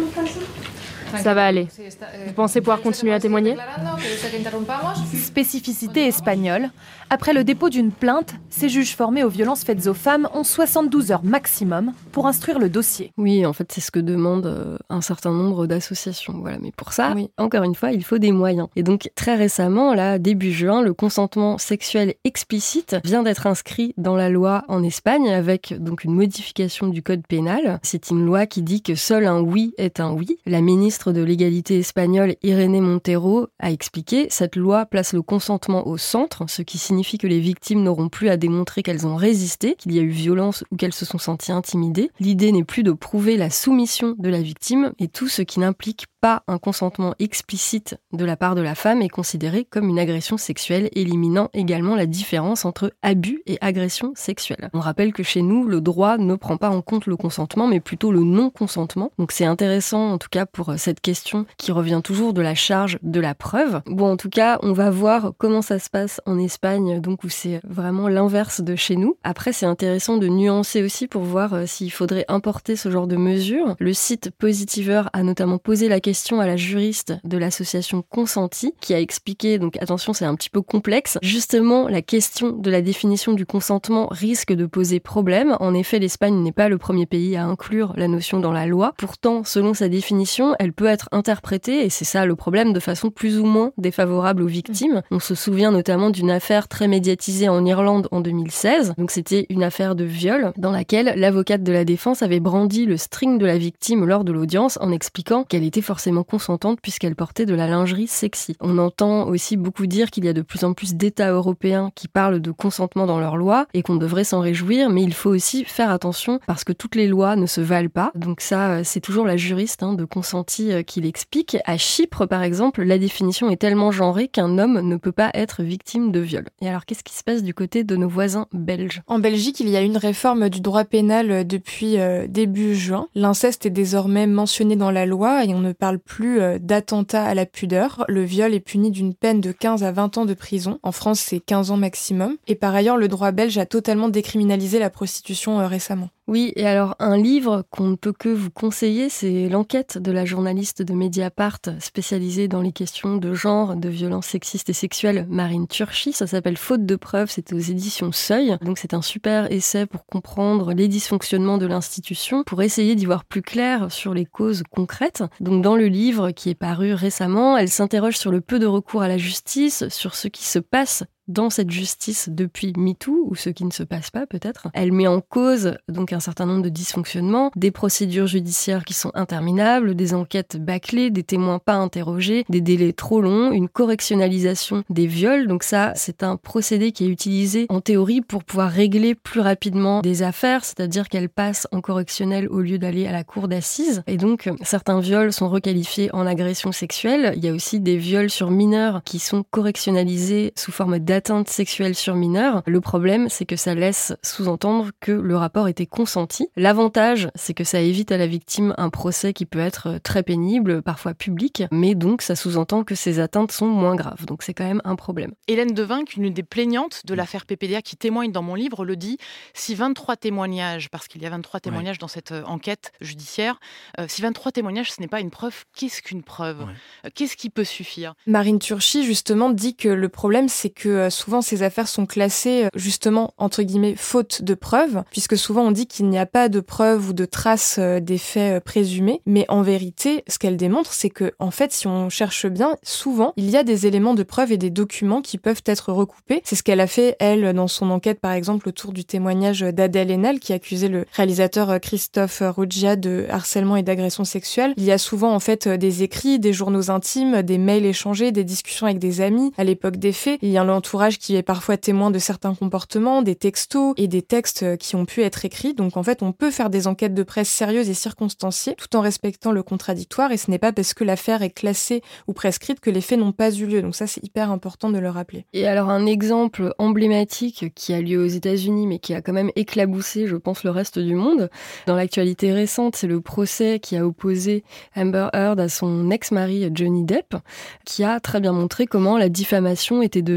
Ça va aller. Vous pensez pouvoir continuer à témoigner ? Spécificité espagnole. Après le dépôt d'une plainte, ces juges formés aux violences faites aux femmes ont 72 heures maximum pour instruire le dossier. Oui, en fait, c'est ce que demandent un certain nombre d'associations. Voilà. Mais pour ça, encore une fois, il faut des moyens. Et donc, très récemment, là, début juin, le consentement sexuel explicite vient d'être inscrit dans la loi en Espagne avec donc une modification du code pénal. C'est une loi qui dit que seul un oui est un oui. La ministre de l'égalité espagnole, Irene Montero, a expliqué, cette loi place le consentement au centre, ce qui signifie que les victimes n'auront plus à démontrer qu'elles ont résisté, qu'il y a eu violence ou qu'elles se sont senties intimidées. L'idée n'est plus de prouver la soumission de la victime et tout ce qui n'implique pas un consentement explicite de la part de la femme est considéré comme une agression sexuelle, éliminant également la différence entre abus et agression sexuelle. On rappelle que chez nous, le droit ne prend pas en compte le consentement, mais plutôt le non-consentement. Donc c'est intéressant, en tout cas, pour cette question qui revient toujours de la charge de la preuve. Bon, en tout cas, on va voir comment ça se passe en Espagne, donc où c'est vraiment l'inverse de chez nous. Après, c'est intéressant de nuancer aussi pour voir s'il faudrait importer ce genre de mesures. Le site Positiver a notamment posé la question à la juriste de l'association Consenti, qui a expliqué, donc attention, c'est un petit peu complexe, justement la question de la définition du consentement risque de poser problème. En effet, l'Espagne n'est pas le premier pays à inclure la notion dans la loi. Pourtant, selon sa définition, elle peut être interprétée, et c'est ça le problème, de façon plus ou moins défavorable aux victimes. On se souvient notamment d'une affaire très médiatisée en Irlande en 2016. Donc c'était une affaire de viol dans laquelle l'avocate de la défense avait brandi le string de la victime lors de l'audience en expliquant qu'elle était forcément consentante puisqu'elle portait de la lingerie sexy. On entend aussi beaucoup dire qu'il y a de plus en plus d'États européens qui parlent de consentement dans leurs lois et qu'on devrait s'en réjouir, mais il faut aussi faire attention parce que toutes les lois ne se valent pas. Donc ça, c'est toujours la juriste de Consenti qui l'explique. À Chypre, par exemple, la définition est tellement genrée qu'un homme ne peut pas être victime de viol. Et alors, qu'est-ce qui se passe du côté de nos voisins belges ? En Belgique, il y a une réforme du droit pénal depuis début juin. L'inceste est désormais mentionné dans la loi et on ne parle plus d'attentat à la pudeur. Le viol est puni d'une peine de 15 à 20 ans de prison. En France, c'est 15 ans maximum. Et par ailleurs, le droit belge a totalement décriminalisé la prostitution récemment. Oui, et alors un livre qu'on ne peut que vous conseiller, c'est l'enquête de la journaliste de Mediapart spécialisée dans les questions de genre, de violences sexistes et sexuelles, Marine Turchi. Ça s'appelle Faute de preuves, c'est aux éditions Seuil. Donc c'est un super essai pour comprendre les dysfonctionnements de l'institution, pour essayer d'y voir plus clair sur les causes concrètes. Donc dans le livre qui est paru récemment, elle s'interroge sur le peu de recours à la justice, sur ce qui se passe dans cette justice depuis MeToo, ou ce qui ne se passe pas peut-être. Elle met en cause donc un certain nombre de dysfonctionnements, des procédures judiciaires qui sont interminables, des enquêtes bâclées, des témoins pas interrogés, des délais trop longs, une correctionnalisation des viols. Donc ça, c'est un procédé qui est utilisé en théorie pour pouvoir régler plus rapidement des affaires, c'est-à-dire qu'elles passent en correctionnel au lieu d'aller à la cour d'assises. Et donc, certains viols sont requalifiés en agression sexuelle. Il y a aussi des viols sur mineurs qui sont correctionnalisés sous forme d'atteinte sexuelle sur mineur. Le problème, c'est que ça laisse sous-entendre que le rapport était consenti. L'avantage, c'est que ça évite à la victime un procès qui peut être très pénible, parfois public, mais donc ça sous-entend que ces atteintes sont moins graves. Donc c'est quand même un problème. Hélène Devinck, une des plaignantes de l'affaire PPDA qui témoigne dans mon livre, le dit, si 23 témoignages, parce qu'il y a 23 témoignages dans cette enquête judiciaire, si 23 témoignages, ce n'est pas une preuve, qu'est-ce qu'une preuve ? Qu'est-ce qui peut suffire ? Marine Turchi, justement, dit que le problème, c'est que souvent ces affaires sont classées, justement, entre guillemets, faute de preuves, puisque souvent on dit qu'il n'y a pas de preuves ou de traces des faits présumés, mais en vérité, ce qu'elle démontre, c'est que, en fait, si on cherche bien, souvent, il y a des éléments de preuve et des documents qui peuvent être recoupés. C'est ce qu'elle a fait, elle, dans son enquête, par exemple, autour du témoignage d'Adèle Haenel, qui accusait le réalisateur Christophe Ruggia de harcèlement et d'agression sexuelle. Il y a souvent, en fait, des écrits, des journaux intimes, des mails échangés, des discussions avec des amis à l'époque des faits. Il y a l'entourage qui est parfois témoin de certains comportements, des textos et des textes qui ont pu être écrits. Donc, en fait, on peut faire des enquêtes de presse sérieuses et circonstanciées tout en respectant le contradictoire, et ce n'est pas parce que l'affaire est classée ou prescrite que les faits n'ont pas eu lieu. Donc ça, c'est hyper important de le rappeler. Et alors, un exemple emblématique qui a lieu aux États-Unis, mais qui a quand même éclaboussé, je pense, le reste du monde, dans l'actualité récente, c'est le procès qui a opposé Amber Heard à son ex-mari Johnny Depp, qui a très bien montré comment la diffamation était devenue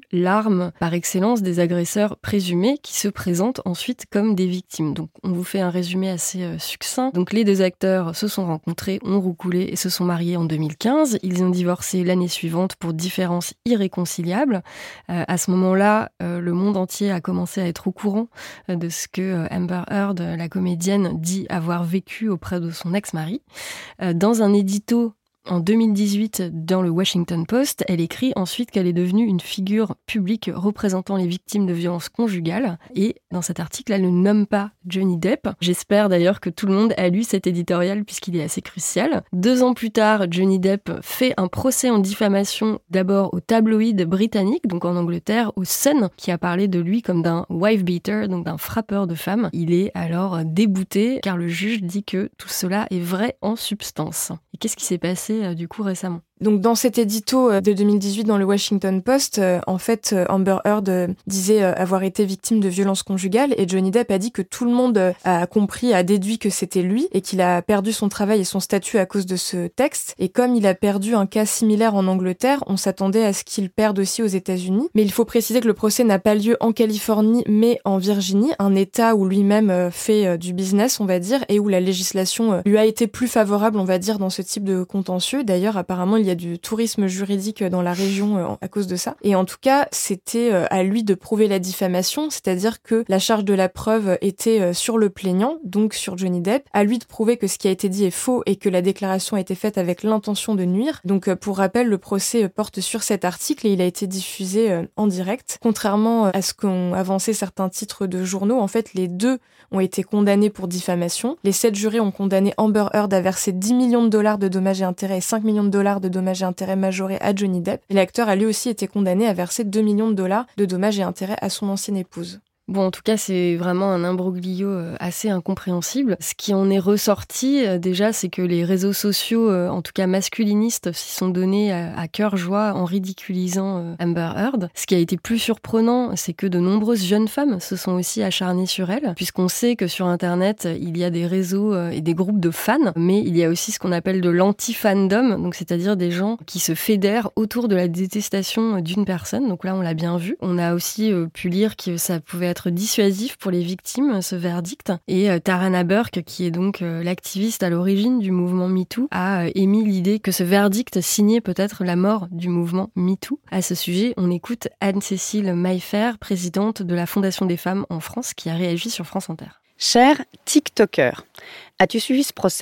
l'arme par excellence des agresseurs présumés qui se présentent ensuite comme des victimes. Donc on vous fait un résumé assez succinct. Donc les deux acteurs se sont rencontrés, ont roucoulé et se sont mariés en 2015. Ils ont divorcé l'année suivante pour différences irréconciliables. À ce moment-là, le monde entier a commencé à être au courant de ce que Amber Heard, la comédienne, dit avoir vécu auprès de son ex-mari. Dans un édito en 2018, dans le Washington Post, elle écrit ensuite qu'elle est devenue une figure publique représentant les victimes de violences conjugales. Et dans cet article, elle ne nomme pas Johnny Depp. J'espère d'ailleurs que tout le monde a lu cet éditorial puisqu'il est assez crucial. 2 ans plus tard, Johnny Depp fait un procès en diffamation d'abord au tabloïd britannique, donc en Angleterre, au Sun, qui a parlé de lui comme d'un wife beater, donc d'un frappeur de femmes. Il est alors débouté car le juge dit que tout cela est vrai en substance. Et qu'est-ce qui s'est passé du coup récemment? Donc dans cet édito de 2018 dans le Washington Post, en fait, Amber Heard disait avoir été victime de violences conjugales et Johnny Depp a dit que tout le monde a compris, a déduit que c'était lui et qu'il a perdu son travail et son statut à cause de ce texte. Et comme il a perdu un cas similaire en Angleterre, on s'attendait à ce qu'il perde aussi aux États-Unis. Mais il faut préciser que le procès n'a pas lieu en Californie mais en Virginie, un État où lui-même fait du business, on va dire, et où la législation lui a été plus favorable, on va dire, dans ce type de contentieux. D'ailleurs, apparemment, il y a du tourisme juridique dans la région à cause de ça. Et en tout cas, c'était à lui de prouver la diffamation, c'est-à-dire que la charge de la preuve était sur le plaignant, donc sur Johnny Depp, à lui de prouver que ce qui a été dit est faux et que la déclaration a été faite avec l'intention de nuire. Donc pour rappel, le procès porte sur cet article et il a été diffusé en direct. Contrairement à ce qu'ont avancé certains titres de journaux, en fait, les deux ont été condamnés pour diffamation. Les 7 jurés ont condamné Amber Heard à verser 10 millions de dollars de dommages et intérêts et 5 millions de dollars de dommages et intérêts majorés à Johnny Depp. Et l'acteur a lui aussi été condamné à verser 2 millions de dollars de dommages et intérêts à son ancienne épouse. Bon, en tout cas, c'est vraiment un imbroglio assez incompréhensible. Ce qui en est ressorti, déjà, c'est que les réseaux sociaux, en tout cas masculinistes, s'y sont donnés à cœur joie en ridiculisant Amber Heard. Ce qui a été plus surprenant, c'est que de nombreuses jeunes femmes se sont aussi acharnées sur elle, puisqu'on sait que sur Internet, il y a des réseaux et des groupes de fans, mais il y a aussi ce qu'on appelle de l'anti-fandom, donc c'est-à-dire des gens qui se fédèrent autour de la détestation d'une personne. Donc là, on l'a bien vu. On a aussi pu lire que ça pouvait être dissuasif pour les victimes, ce verdict. Et Tarana Burke, qui est donc l'activiste à l'origine du mouvement MeToo, a émis l'idée que ce verdict signait peut-être la mort du mouvement MeToo. À ce sujet, on écoute Anne-Cécile Maillefer, présidente de la Fondation des femmes en France, qui a réagi sur France Inter. Cher TikToker, as-tu suivi ce procès ?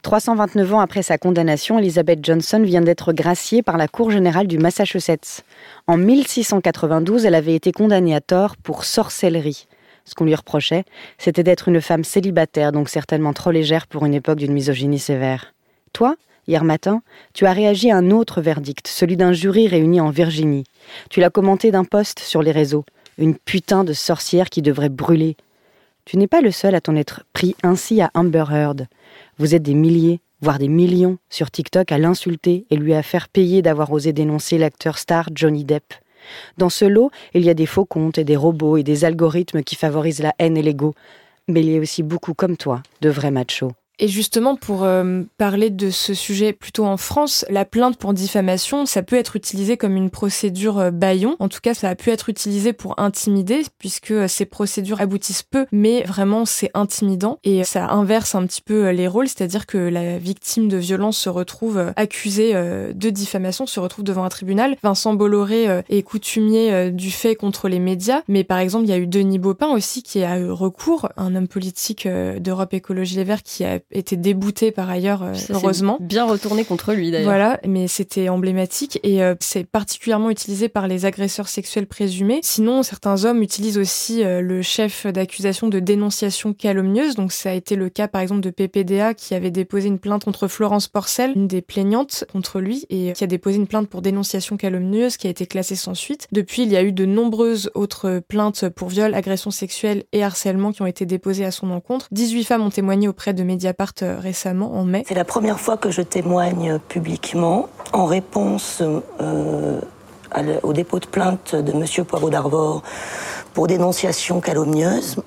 329 ans après sa condamnation, Elizabeth Johnson vient d'être graciée par la Cour générale du Massachusetts. En 1692, elle avait été condamnée à tort pour sorcellerie. Ce qu'on lui reprochait, c'était d'être une femme célibataire, donc certainement trop légère pour une époque d'une misogynie sévère. Toi, hier matin, tu as réagi à un autre verdict, celui d'un jury réuni en Virginie. Tu l'as commenté d'un post sur les réseaux. Une putain de sorcière qui devrait brûler. Tu n'es pas le seul à t'en être pris ainsi à Amber Heard. Vous êtes des milliers, voire des millions, sur TikTok à l'insulter et lui à faire payer d'avoir osé dénoncer l'acteur star Johnny Depp. Dans ce lot, il y a des faux comptes et des robots et des algorithmes qui favorisent la haine et l'ego. Mais il y a aussi beaucoup comme toi, de vrais machos. Et justement, pour parler de ce sujet plutôt en France, la plainte pour diffamation, ça peut être utilisé comme une procédure bâillon. En tout cas, ça a pu être utilisé pour intimider, puisque ces procédures aboutissent peu, mais vraiment, c'est intimidant. Et ça inverse un petit peu les rôles, c'est-à-dire que la victime de violence se retrouve accusée de diffamation, se retrouve devant un tribunal. Vincent Bolloré est coutumier du fait contre les médias, mais par exemple, il y a eu Denis Baupin aussi qui a eu recours, un homme politique d'Europe Écologie Les Verts qui a été débouté par ailleurs, heureusement. Bien retourné contre lui d'ailleurs. Voilà, mais c'était emblématique et c'est particulièrement utilisé par les agresseurs sexuels présumés. Sinon, certains hommes utilisent aussi le chef d'accusation de dénonciation calomnieuse. Donc ça a été le cas par exemple de PPDA qui avait déposé une plainte contre Florence Porcel, une des plaignantes contre lui, et qui a déposé une plainte pour dénonciation calomnieuse qui a été classée sans suite. Depuis, il y a eu de nombreuses autres plaintes pour viol, agression sexuelle et harcèlement qui ont été déposées à son encontre. 18 femmes ont témoigné auprès de Mediapart récemment, en mai. C'est la première fois que je témoigne publiquement en réponse au dépôt de plainte de M. Poirot d'Arvor pour dénonciation calomnieuse.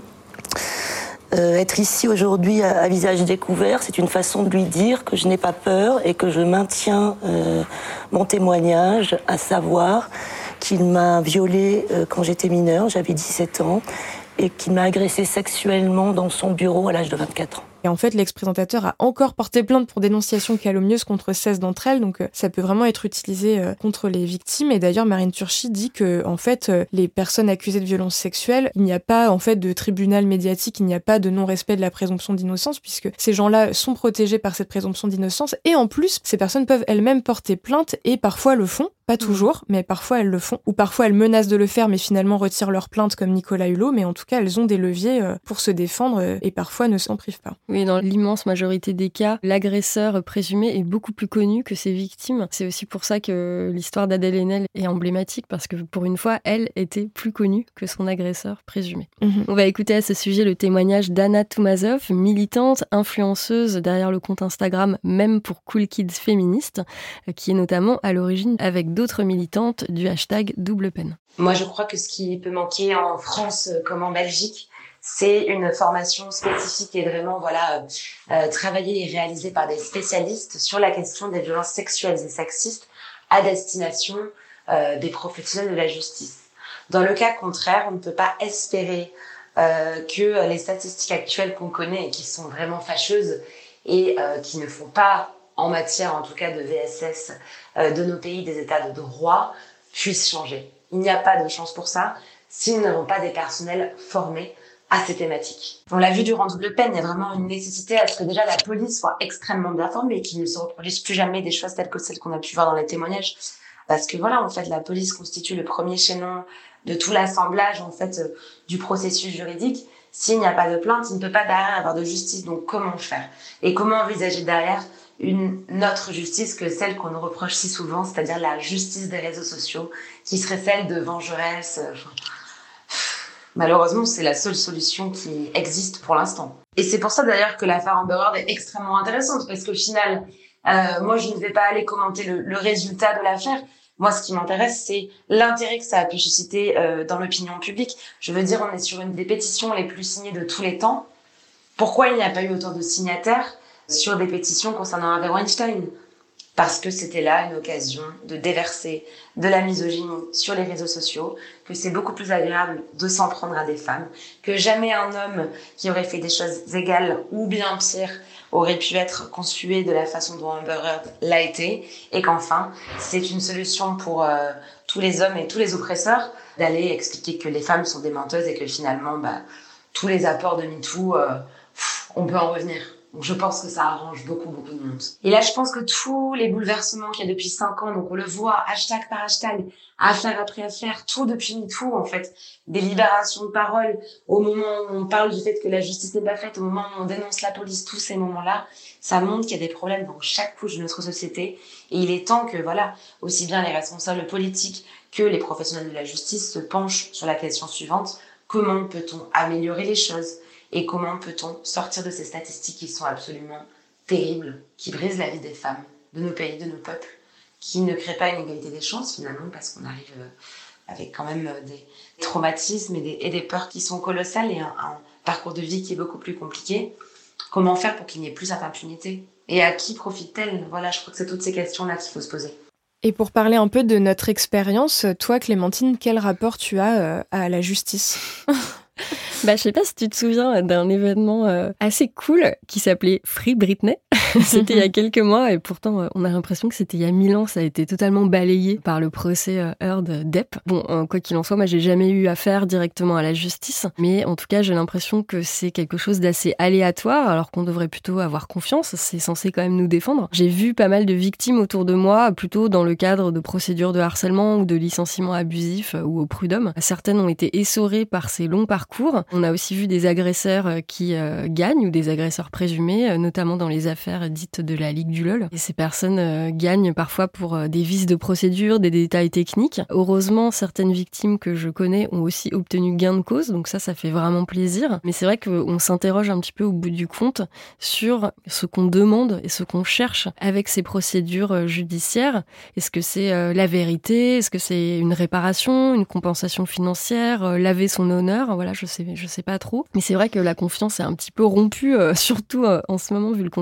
Être ici aujourd'hui à visage découvert, c'est une façon de lui dire que je n'ai pas peur et que je maintiens mon témoignage, à savoir qu'il m'a violée quand j'étais mineure, j'avais 17 ans, et qu'il m'a agressée sexuellement dans son bureau à l'âge de 24 ans. Et en fait, l'ex-présentateur a encore porté plainte pour dénonciation calomnieuse contre 16 d'entre elles, donc ça peut vraiment être utilisé contre les victimes. Et d'ailleurs, Marine Turchi dit que, en fait, les personnes accusées de violences sexuelles, il n'y a pas, en fait, de tribunal médiatique, il n'y a pas de non-respect de la présomption d'innocence, puisque ces gens-là sont protégés par cette présomption d'innocence. Et en plus, ces personnes peuvent elles-mêmes porter plainte et parfois le font. Pas toujours, mais parfois elles le font. Ou parfois elles menacent de le faire, mais finalement retirent leur plainte comme Nicolas Hulot. Mais en tout cas, elles ont des leviers pour se défendre et parfois ne s'en privent pas. Oui, dans l'immense majorité des cas, l'agresseur présumé est beaucoup plus connu que ses victimes. C'est aussi pour ça que l'histoire d'Adèle Haenel est emblématique, parce que pour une fois, elle était plus connue que son agresseur présumé. On va écouter à ce sujet le témoignage d'Anna Toumazov, militante, influenceuse derrière le compte Instagram Même pour Cool Kids Féministes, qui est notamment à l'origine avec d'autres militantes du hashtag Double Peine. Moi, je crois que ce qui peut manquer en France comme en Belgique, c'est une formation spécifique et vraiment travaillée et réalisée par des spécialistes sur la question des violences sexuelles et sexistes à destination des professionnels de la justice. Dans le cas contraire, on ne peut pas espérer que les statistiques actuelles qu'on connaît et qui sont vraiment fâcheuses et qui ne font pas, en matière en tout cas de VSS de nos pays, des états de droit, puissent changer. Il n'y a pas de chance pour ça si nous n'avons pas des personnels formés à ces thématiques. On l'a vu durant Double Peine, il y a vraiment une nécessité à ce que déjà la police soit extrêmement bien formée et qu'il ne se reproduise plus jamais des choses telles que celles qu'on a pu voir dans les témoignages. Parce que en fait, la police constitue le premier chaînon de tout l'assemblage, en fait, du processus juridique. S'il n'y a pas de plainte, il ne peut pas derrière avoir de justice. Donc, comment faire? Et comment envisager derrière une autre justice que celle qu'on nous reproche si souvent, c'est-à-dire la justice des réseaux sociaux, qui serait celle de vengeresse. Malheureusement, c'est la seule solution qui existe pour l'instant. Et c'est pour ça d'ailleurs que l'affaire Amber Heard est extrêmement intéressante, parce qu'au final, moi je ne vais pas aller commenter le résultat de l'affaire. Moi, ce qui m'intéresse, c'est l'intérêt que ça a pu susciter dans l'opinion publique. Je veux dire, on est sur une des pétitions les plus signées de tous les temps. Pourquoi il n'y a pas eu autant de signataires sur des pétitions concernant Harvey Weinstein? Parce que c'était là une occasion de déverser de la misogynie sur les réseaux sociaux, que c'est beaucoup plus agréable de s'en prendre à des femmes, que jamais un homme qui aurait fait des choses égales ou bien pire aurait pu être conspué de la façon dont Amber Heard l'a été, et qu'enfin, c'est une solution pour tous les hommes et tous les oppresseurs d'aller expliquer que les femmes sont des menteuses et que finalement, tous les apports de MeToo, on peut en revenir. Donc je pense que ça arrange beaucoup de monde. Et là, je pense que tous les bouleversements qu'il y a depuis 5 ans, donc on le voit, hashtag par hashtag, affaire après affaire, tout depuis MeToo, en fait, des libérations de parole, au moment où on parle du fait que la justice n'est pas faite, au moment où on dénonce la police, tous ces moments-là, ça montre qu'il y a des problèmes dans chaque couche de notre société. Et il est temps que, aussi bien les responsables politiques que les professionnels de la justice se penchent sur la question suivante: comment peut-on améliorer les choses? Et comment peut-on sortir de ces statistiques qui sont absolument terribles, qui brisent la vie des femmes, de nos pays, de nos peuples, qui ne créent pas une égalité des chances finalement, parce qu'on arrive avec quand même des traumatismes et des peurs qui sont colossales et un parcours de vie qui est beaucoup plus compliqué. Comment faire pour qu'il n'y ait plus cette impunité? Et à qui profite-t-elle? Voilà, je crois que c'est toutes ces questions-là qu'il faut se poser. Et pour parler un peu de notre expérience, toi Clémentine, quel rapport tu as à la justice? Je sais pas si tu te souviens d'un événement assez cool qui s'appelait Free Britney. C'était il y a quelques mois et pourtant on a l'impression que c'était il y a 1000 ans. Ça a été totalement balayé par le procès Heard-Depp. Bon, quoi qu'il en soit, moi j'ai jamais eu affaire directement à la justice, mais en tout cas j'ai l'impression que c'est quelque chose d'assez aléatoire, alors qu'on devrait plutôt avoir confiance. C'est censé quand même nous défendre. J'ai vu pas mal de victimes autour de moi, plutôt dans le cadre de procédures de harcèlement ou de licenciement abusif ou au prud'homme. Certaines ont été essorées par ces longs parcours. On a aussi vu des agresseurs qui gagnent ou des agresseurs présumés, notamment dans les affaires dites de la Ligue du LOL. Et ces personnes gagnent parfois pour des vices de procédure, des détails techniques. Heureusement, certaines victimes que je connais ont aussi obtenu gain de cause, donc ça fait vraiment plaisir. Mais c'est vrai qu'on s'interroge un petit peu au bout du compte sur ce qu'on demande et ce qu'on cherche avec ces procédures judiciaires. Est-ce que c'est la vérité? Est-ce que c'est une réparation, une compensation financière, laver son honneur? Voilà, je sais pas trop. Mais c'est vrai que la confiance est un petit peu rompue, surtout en ce moment vu le contexte politique.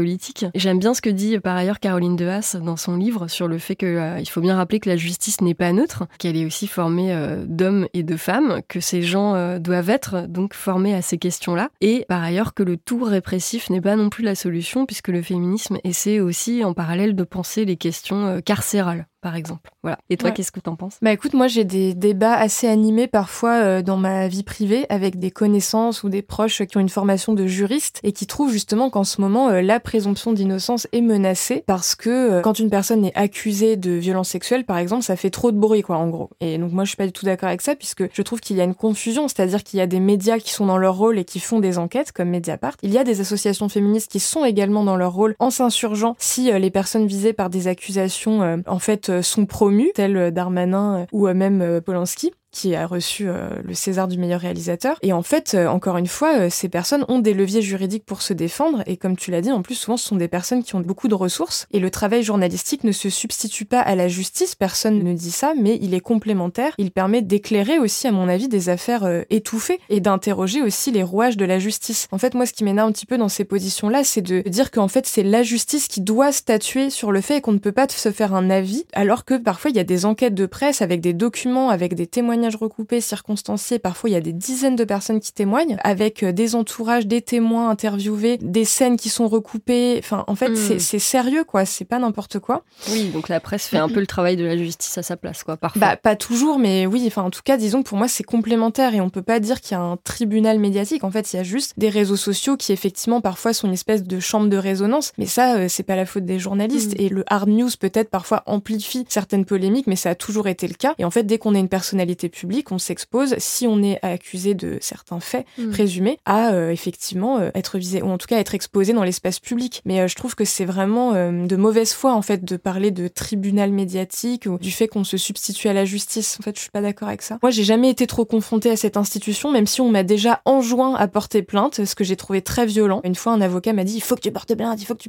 politique. J'aime bien ce que dit par ailleurs Caroline Dehaas dans son livre sur le fait qu'il faut bien rappeler que la justice n'est pas neutre, qu'elle est aussi formée d'hommes et de femmes, que ces gens doivent être donc formés à ces questions-là, et par ailleurs que le tout répressif n'est pas non plus la solution, puisque le féminisme essaie aussi en parallèle de penser les questions carcérales, par exemple. Voilà. Et toi, qu'est-ce que t'en penses ? Bah écoute, moi j'ai des débats assez animés parfois dans ma vie privée avec des connaissances ou des proches qui ont une formation de juriste et qui trouvent justement qu'en ce moment la présomption d'innocence est menacée parce que quand une personne est accusée de violence sexuelle, par exemple, ça fait trop de bruit, quoi, en gros. Et donc moi je suis pas du tout d'accord avec ça puisque je trouve qu'il y a une confusion, c'est-à-dire qu'il y a des médias qui sont dans leur rôle et qui font des enquêtes comme Mediapart. Il y a des associations féministes qui sont également dans leur rôle en s'insurgeant si les personnes visées par des accusations en fait sont promues, telles Darmanin ou même Polanski, qui a reçu le César du meilleur réalisateur. Et en fait, encore une fois, ces personnes ont des leviers juridiques pour se défendre. Et comme tu l'as dit, en plus, souvent, ce sont des personnes qui ont beaucoup de ressources. Et le travail journalistique ne se substitue pas à la justice, personne ne dit ça, mais il est complémentaire. Il permet d'éclairer aussi, à mon avis, des affaires étouffées et d'interroger aussi les rouages de la justice. En fait, moi, ce qui m'énerve un petit peu dans ces positions-là, c'est de dire qu'en fait, c'est la justice qui doit statuer sur le fait et qu'on ne peut pas se faire un avis, alors que parfois, il y a des enquêtes de presse avec des documents, avec des témoignages recoupés, circonstanciés. Parfois, il y a des dizaines de personnes qui témoignent, avec des entourages, des témoins interviewés, des scènes qui sont recoupées. Enfin, en fait, c'est sérieux, quoi. C'est pas n'importe quoi. Oui, donc la presse fait un peu le travail de la justice à sa place, quoi, parfois. Bah, pas toujours, mais oui. Enfin, en tout cas, disons que pour moi, c'est complémentaire et on peut pas dire qu'il y a un tribunal médiatique. En fait, il y a juste des réseaux sociaux qui, effectivement, parfois sont une espèce de chambre de résonance. Mais ça, c'est pas la faute des journalistes. Et le hard news, peut-être, parfois amplifie certaines polémiques, mais ça a toujours été le cas. Et en fait, dès qu'on est une personnalité public, on s'expose, si on est accusé de certains faits présumés, à effectivement être visé, ou en tout cas être exposé dans l'espace public. Mais je trouve que c'est vraiment de mauvaise foi en fait de parler de tribunal médiatique ou du fait qu'on se substitue à la justice. En fait, je suis pas d'accord avec ça. Moi, j'ai jamais été trop confrontée à cette institution, même si on m'a déjà enjoint à porter plainte, ce que j'ai trouvé très violent. Une fois, un avocat m'a dit « il faut que tu portes plainte »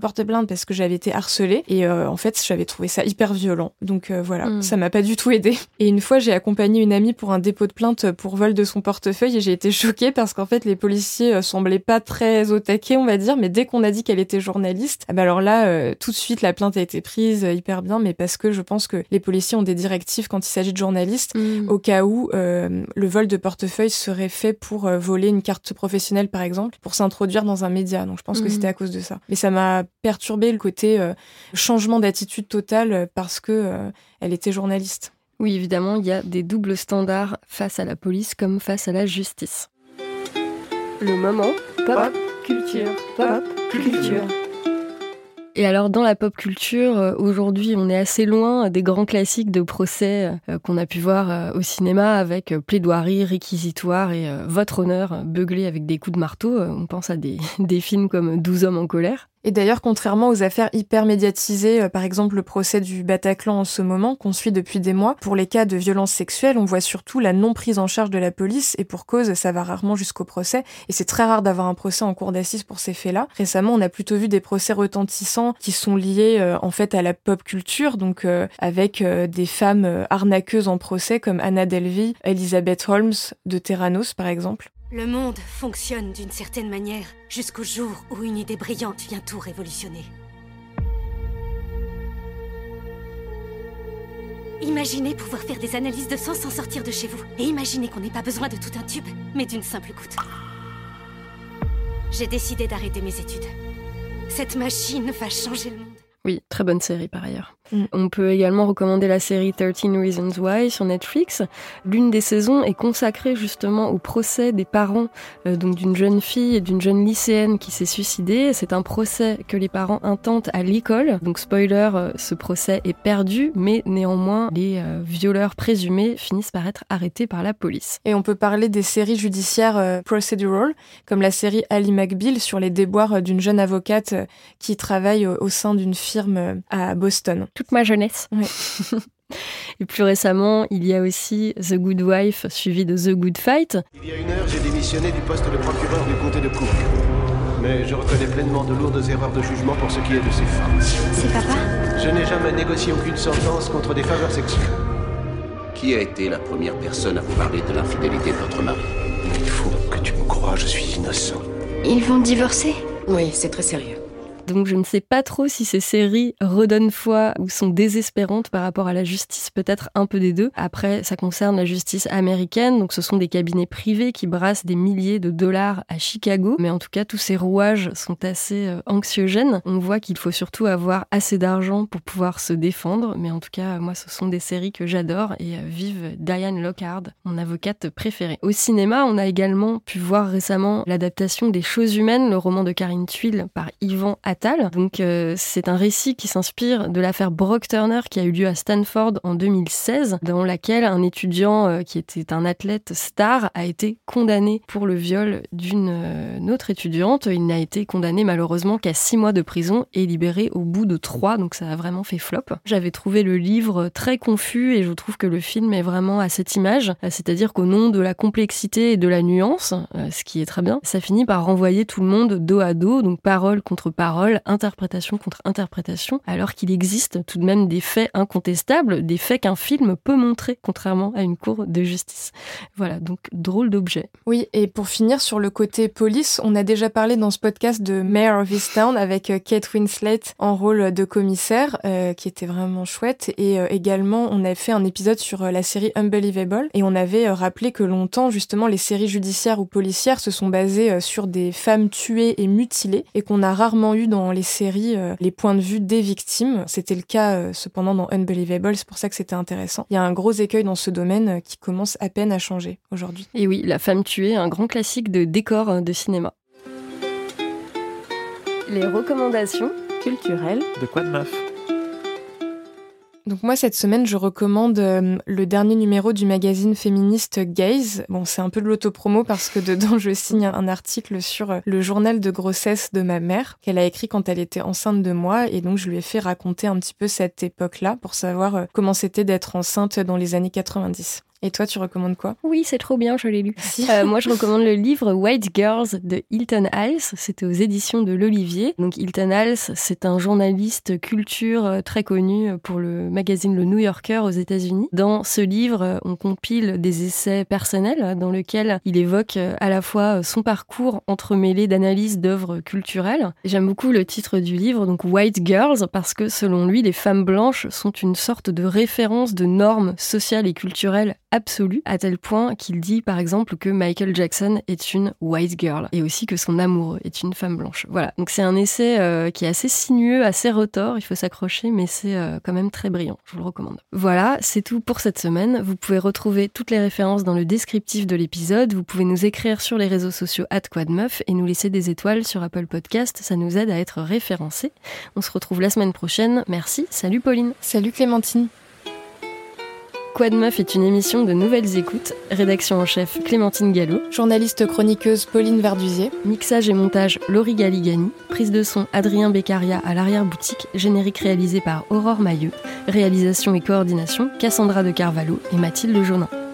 parce que j'avais été harcelée. Et en fait, j'avais trouvé ça hyper violent. Donc voilà, ça m'a pas du tout aidée. Et une fois, j'ai accompagné une amie pour un dépôt de plainte pour vol de son portefeuille et j'ai été choquée parce qu'en fait les policiers semblaient pas très au taquet, on va dire, mais dès qu'on a dit qu'elle était journaliste, alors là tout de suite la plainte a été prise hyper bien, mais parce que je pense que les policiers ont des directives quand il s'agit de journalistes au cas où le vol de portefeuille serait fait pour voler une carte professionnelle par exemple, pour s'introduire dans un média. Donc je pense que c'était à cause de ça. Mais ça m'a perturbé le côté changement d'attitude totale parce que elle était journaliste. Oui, évidemment, il y a des doubles standards face à la police comme face à la justice. Le moment pop culture. Pop culture. Et alors, dans la pop culture, aujourd'hui, on est assez loin des grands classiques de procès qu'on a pu voir au cinéma avec plaidoirie, réquisitoire et votre honneur beuglé avec des coups de marteau. On pense à des films comme 12 hommes en colère. Et d'ailleurs, contrairement aux affaires hyper médiatisées, par exemple le procès du Bataclan en ce moment, qu'on suit depuis des mois, pour les cas de violences sexuelles, on voit surtout la non prise en charge de la police, et pour cause, ça va rarement jusqu'au procès, et c'est très rare d'avoir un procès en cour d'assises pour ces faits-là. Récemment, on a plutôt vu des procès retentissants qui sont liés en fait à la pop culture, donc avec des femmes arnaqueuses en procès comme Anna Delvey, Elizabeth Holmes de Theranos par exemple. Le monde fonctionne d'une certaine manière jusqu'au jour où une idée brillante vient tout révolutionner. Imaginez pouvoir faire des analyses de sang sans sortir de chez vous. Et imaginez qu'on n'ait pas besoin de tout un tube, mais d'une simple goutte. J'ai décidé d'arrêter mes études. Cette machine va changer le monde. Oui, très bonne série par ailleurs. On peut également recommander la série 13 Reasons Why sur Netflix. L'une des saisons est consacrée justement au procès des parents donc d'une jeune fille et d'une jeune lycéenne qui s'est suicidée. C'est un procès que les parents intentent à l'école. Donc spoiler, ce procès est perdu, mais néanmoins les violeurs présumés finissent par être arrêtés par la police. Et on peut parler des séries judiciaires procedural, comme la série Ali McBeal sur les déboires d'une jeune avocate qui travaille au sein d'une firme à Boston. Toute ma jeunesse. Ouais. Et plus récemment, il y a aussi The Good Wife, suivi de The Good Fight. Il y a 1 heure, j'ai démissionné du poste de procureur du comté de Cook. Mais je reconnais pleinement de lourdes erreurs de jugement pour ce qui est de ces femmes. C'est papa ? Je n'ai jamais négocié aucune sentence contre des faveurs sexuelles. Qui a été la première personne à vous parler de l'infidélité de votre mari ? Il faut que tu me crois, je suis innocent. Ils vont divorcer ? Oui, c'est très sérieux. Donc je ne sais pas trop si ces séries redonnent foi ou sont désespérantes par rapport à la justice, peut-être un peu des deux. Après, ça concerne la justice américaine, donc ce sont des cabinets privés qui brassent des milliers de dollars à Chicago. Mais en tout cas, tous ces rouages sont assez anxiogènes. On voit qu'il faut surtout avoir assez d'argent pour pouvoir se défendre. Mais en tout cas, moi, ce sont des séries que j'adore et vive Diane Lockhart, mon avocate préférée. Au cinéma, on a également pu voir récemment l'adaptation des Choses humaines, le roman de Karine Thuil par Yvan Attal. Donc c'est un récit qui s'inspire de l'affaire Brock Turner qui a eu lieu à Stanford en 2016, dans laquelle un étudiant qui était un athlète star a été condamné pour le viol d'une autre étudiante. Il n'a été condamné malheureusement qu'à 6 mois de prison et libéré au bout de 3, donc ça a vraiment fait flop. J'avais trouvé le livre très confus et je trouve que le film est vraiment à cette image, c'est-à-dire qu'au nom de la complexité et de la nuance, ce qui est très bien, ça finit par renvoyer tout le monde dos à dos, donc parole contre parole, interprétation contre interprétation, alors qu'il existe tout de même des faits incontestables, des faits qu'un film peut montrer, contrairement à une cour de justice. Voilà, donc drôle d'objet. Oui, et pour finir sur le côté police, on a déjà parlé dans ce podcast de Mayor of Easttown avec Kate Winslet en rôle de commissaire, qui était vraiment chouette, et également on avait fait un épisode sur la série Unbelievable, et on avait rappelé que longtemps, justement, les séries judiciaires ou policières se sont basées sur des femmes tuées et mutilées, et qu'on a rarement eu dans les séries les points de vue des victimes. C'était le cas cependant dans Unbelievable, c'est pour ça que c'était intéressant. Il y a un gros écueil dans ce domaine qui commence à peine à changer aujourd'hui. Et oui, La femme tuée, un grand classique de décor de cinéma. Les recommandations culturelles de Quoi de Meuf. Donc moi, cette semaine, je recommande le dernier numéro du magazine féministe Gaze. Bon, c'est un peu de l'autopromo parce que dedans, je signe un article sur le journal de grossesse de ma mère qu'elle a écrit quand elle était enceinte de moi. Et donc, je lui ai fait raconter un petit peu cette époque-là pour savoir comment c'était d'être enceinte dans les années 90. Et toi, tu recommandes quoi ? Oui, c'est trop bien, je l'ai lu. Moi, je recommande le livre White Girls de Hilton Hales. C'était aux éditions de l'Olivier. Donc, Hilton Hales, c'est un journaliste culture très connu pour le magazine Le New Yorker aux États-Unis. Dans ce livre, on compile des essais personnels dans lesquels il évoque à la fois son parcours entremêlé d'analyses d'œuvres culturelles. J'aime beaucoup le titre du livre, donc White Girls, parce que selon lui, les femmes blanches sont une sorte de référence de normes sociales et culturelles absolue, à tel point qu'il dit par exemple que Michael Jackson est une white girl et aussi que son amoureux est une femme blanche. Voilà, donc c'est un essai qui est assez sinueux, assez retors, il faut s'accrocher, mais c'est quand même très brillant, je vous le recommande. Voilà, c'est tout pour cette semaine. Vous pouvez retrouver toutes les références dans le descriptif de l'épisode, vous pouvez nous écrire sur les réseaux sociaux @quadmeuf et nous laisser des étoiles sur Apple Podcast, ça nous aide à être référencés. On se retrouve la semaine prochaine, merci, salut Pauline. Salut Clémentine. Quoi de Meuf est une émission de Nouvelles Écoutes, rédaction en chef Clémentine Gallo, journaliste chroniqueuse Pauline Verdusier, mixage et montage Laurie Galigani, prise de son Adrien Beccaria à l'arrière-boutique, générique réalisé par Aurore Mailleux, réalisation et coordination Cassandra de Carvalho et Mathilde Jaunin.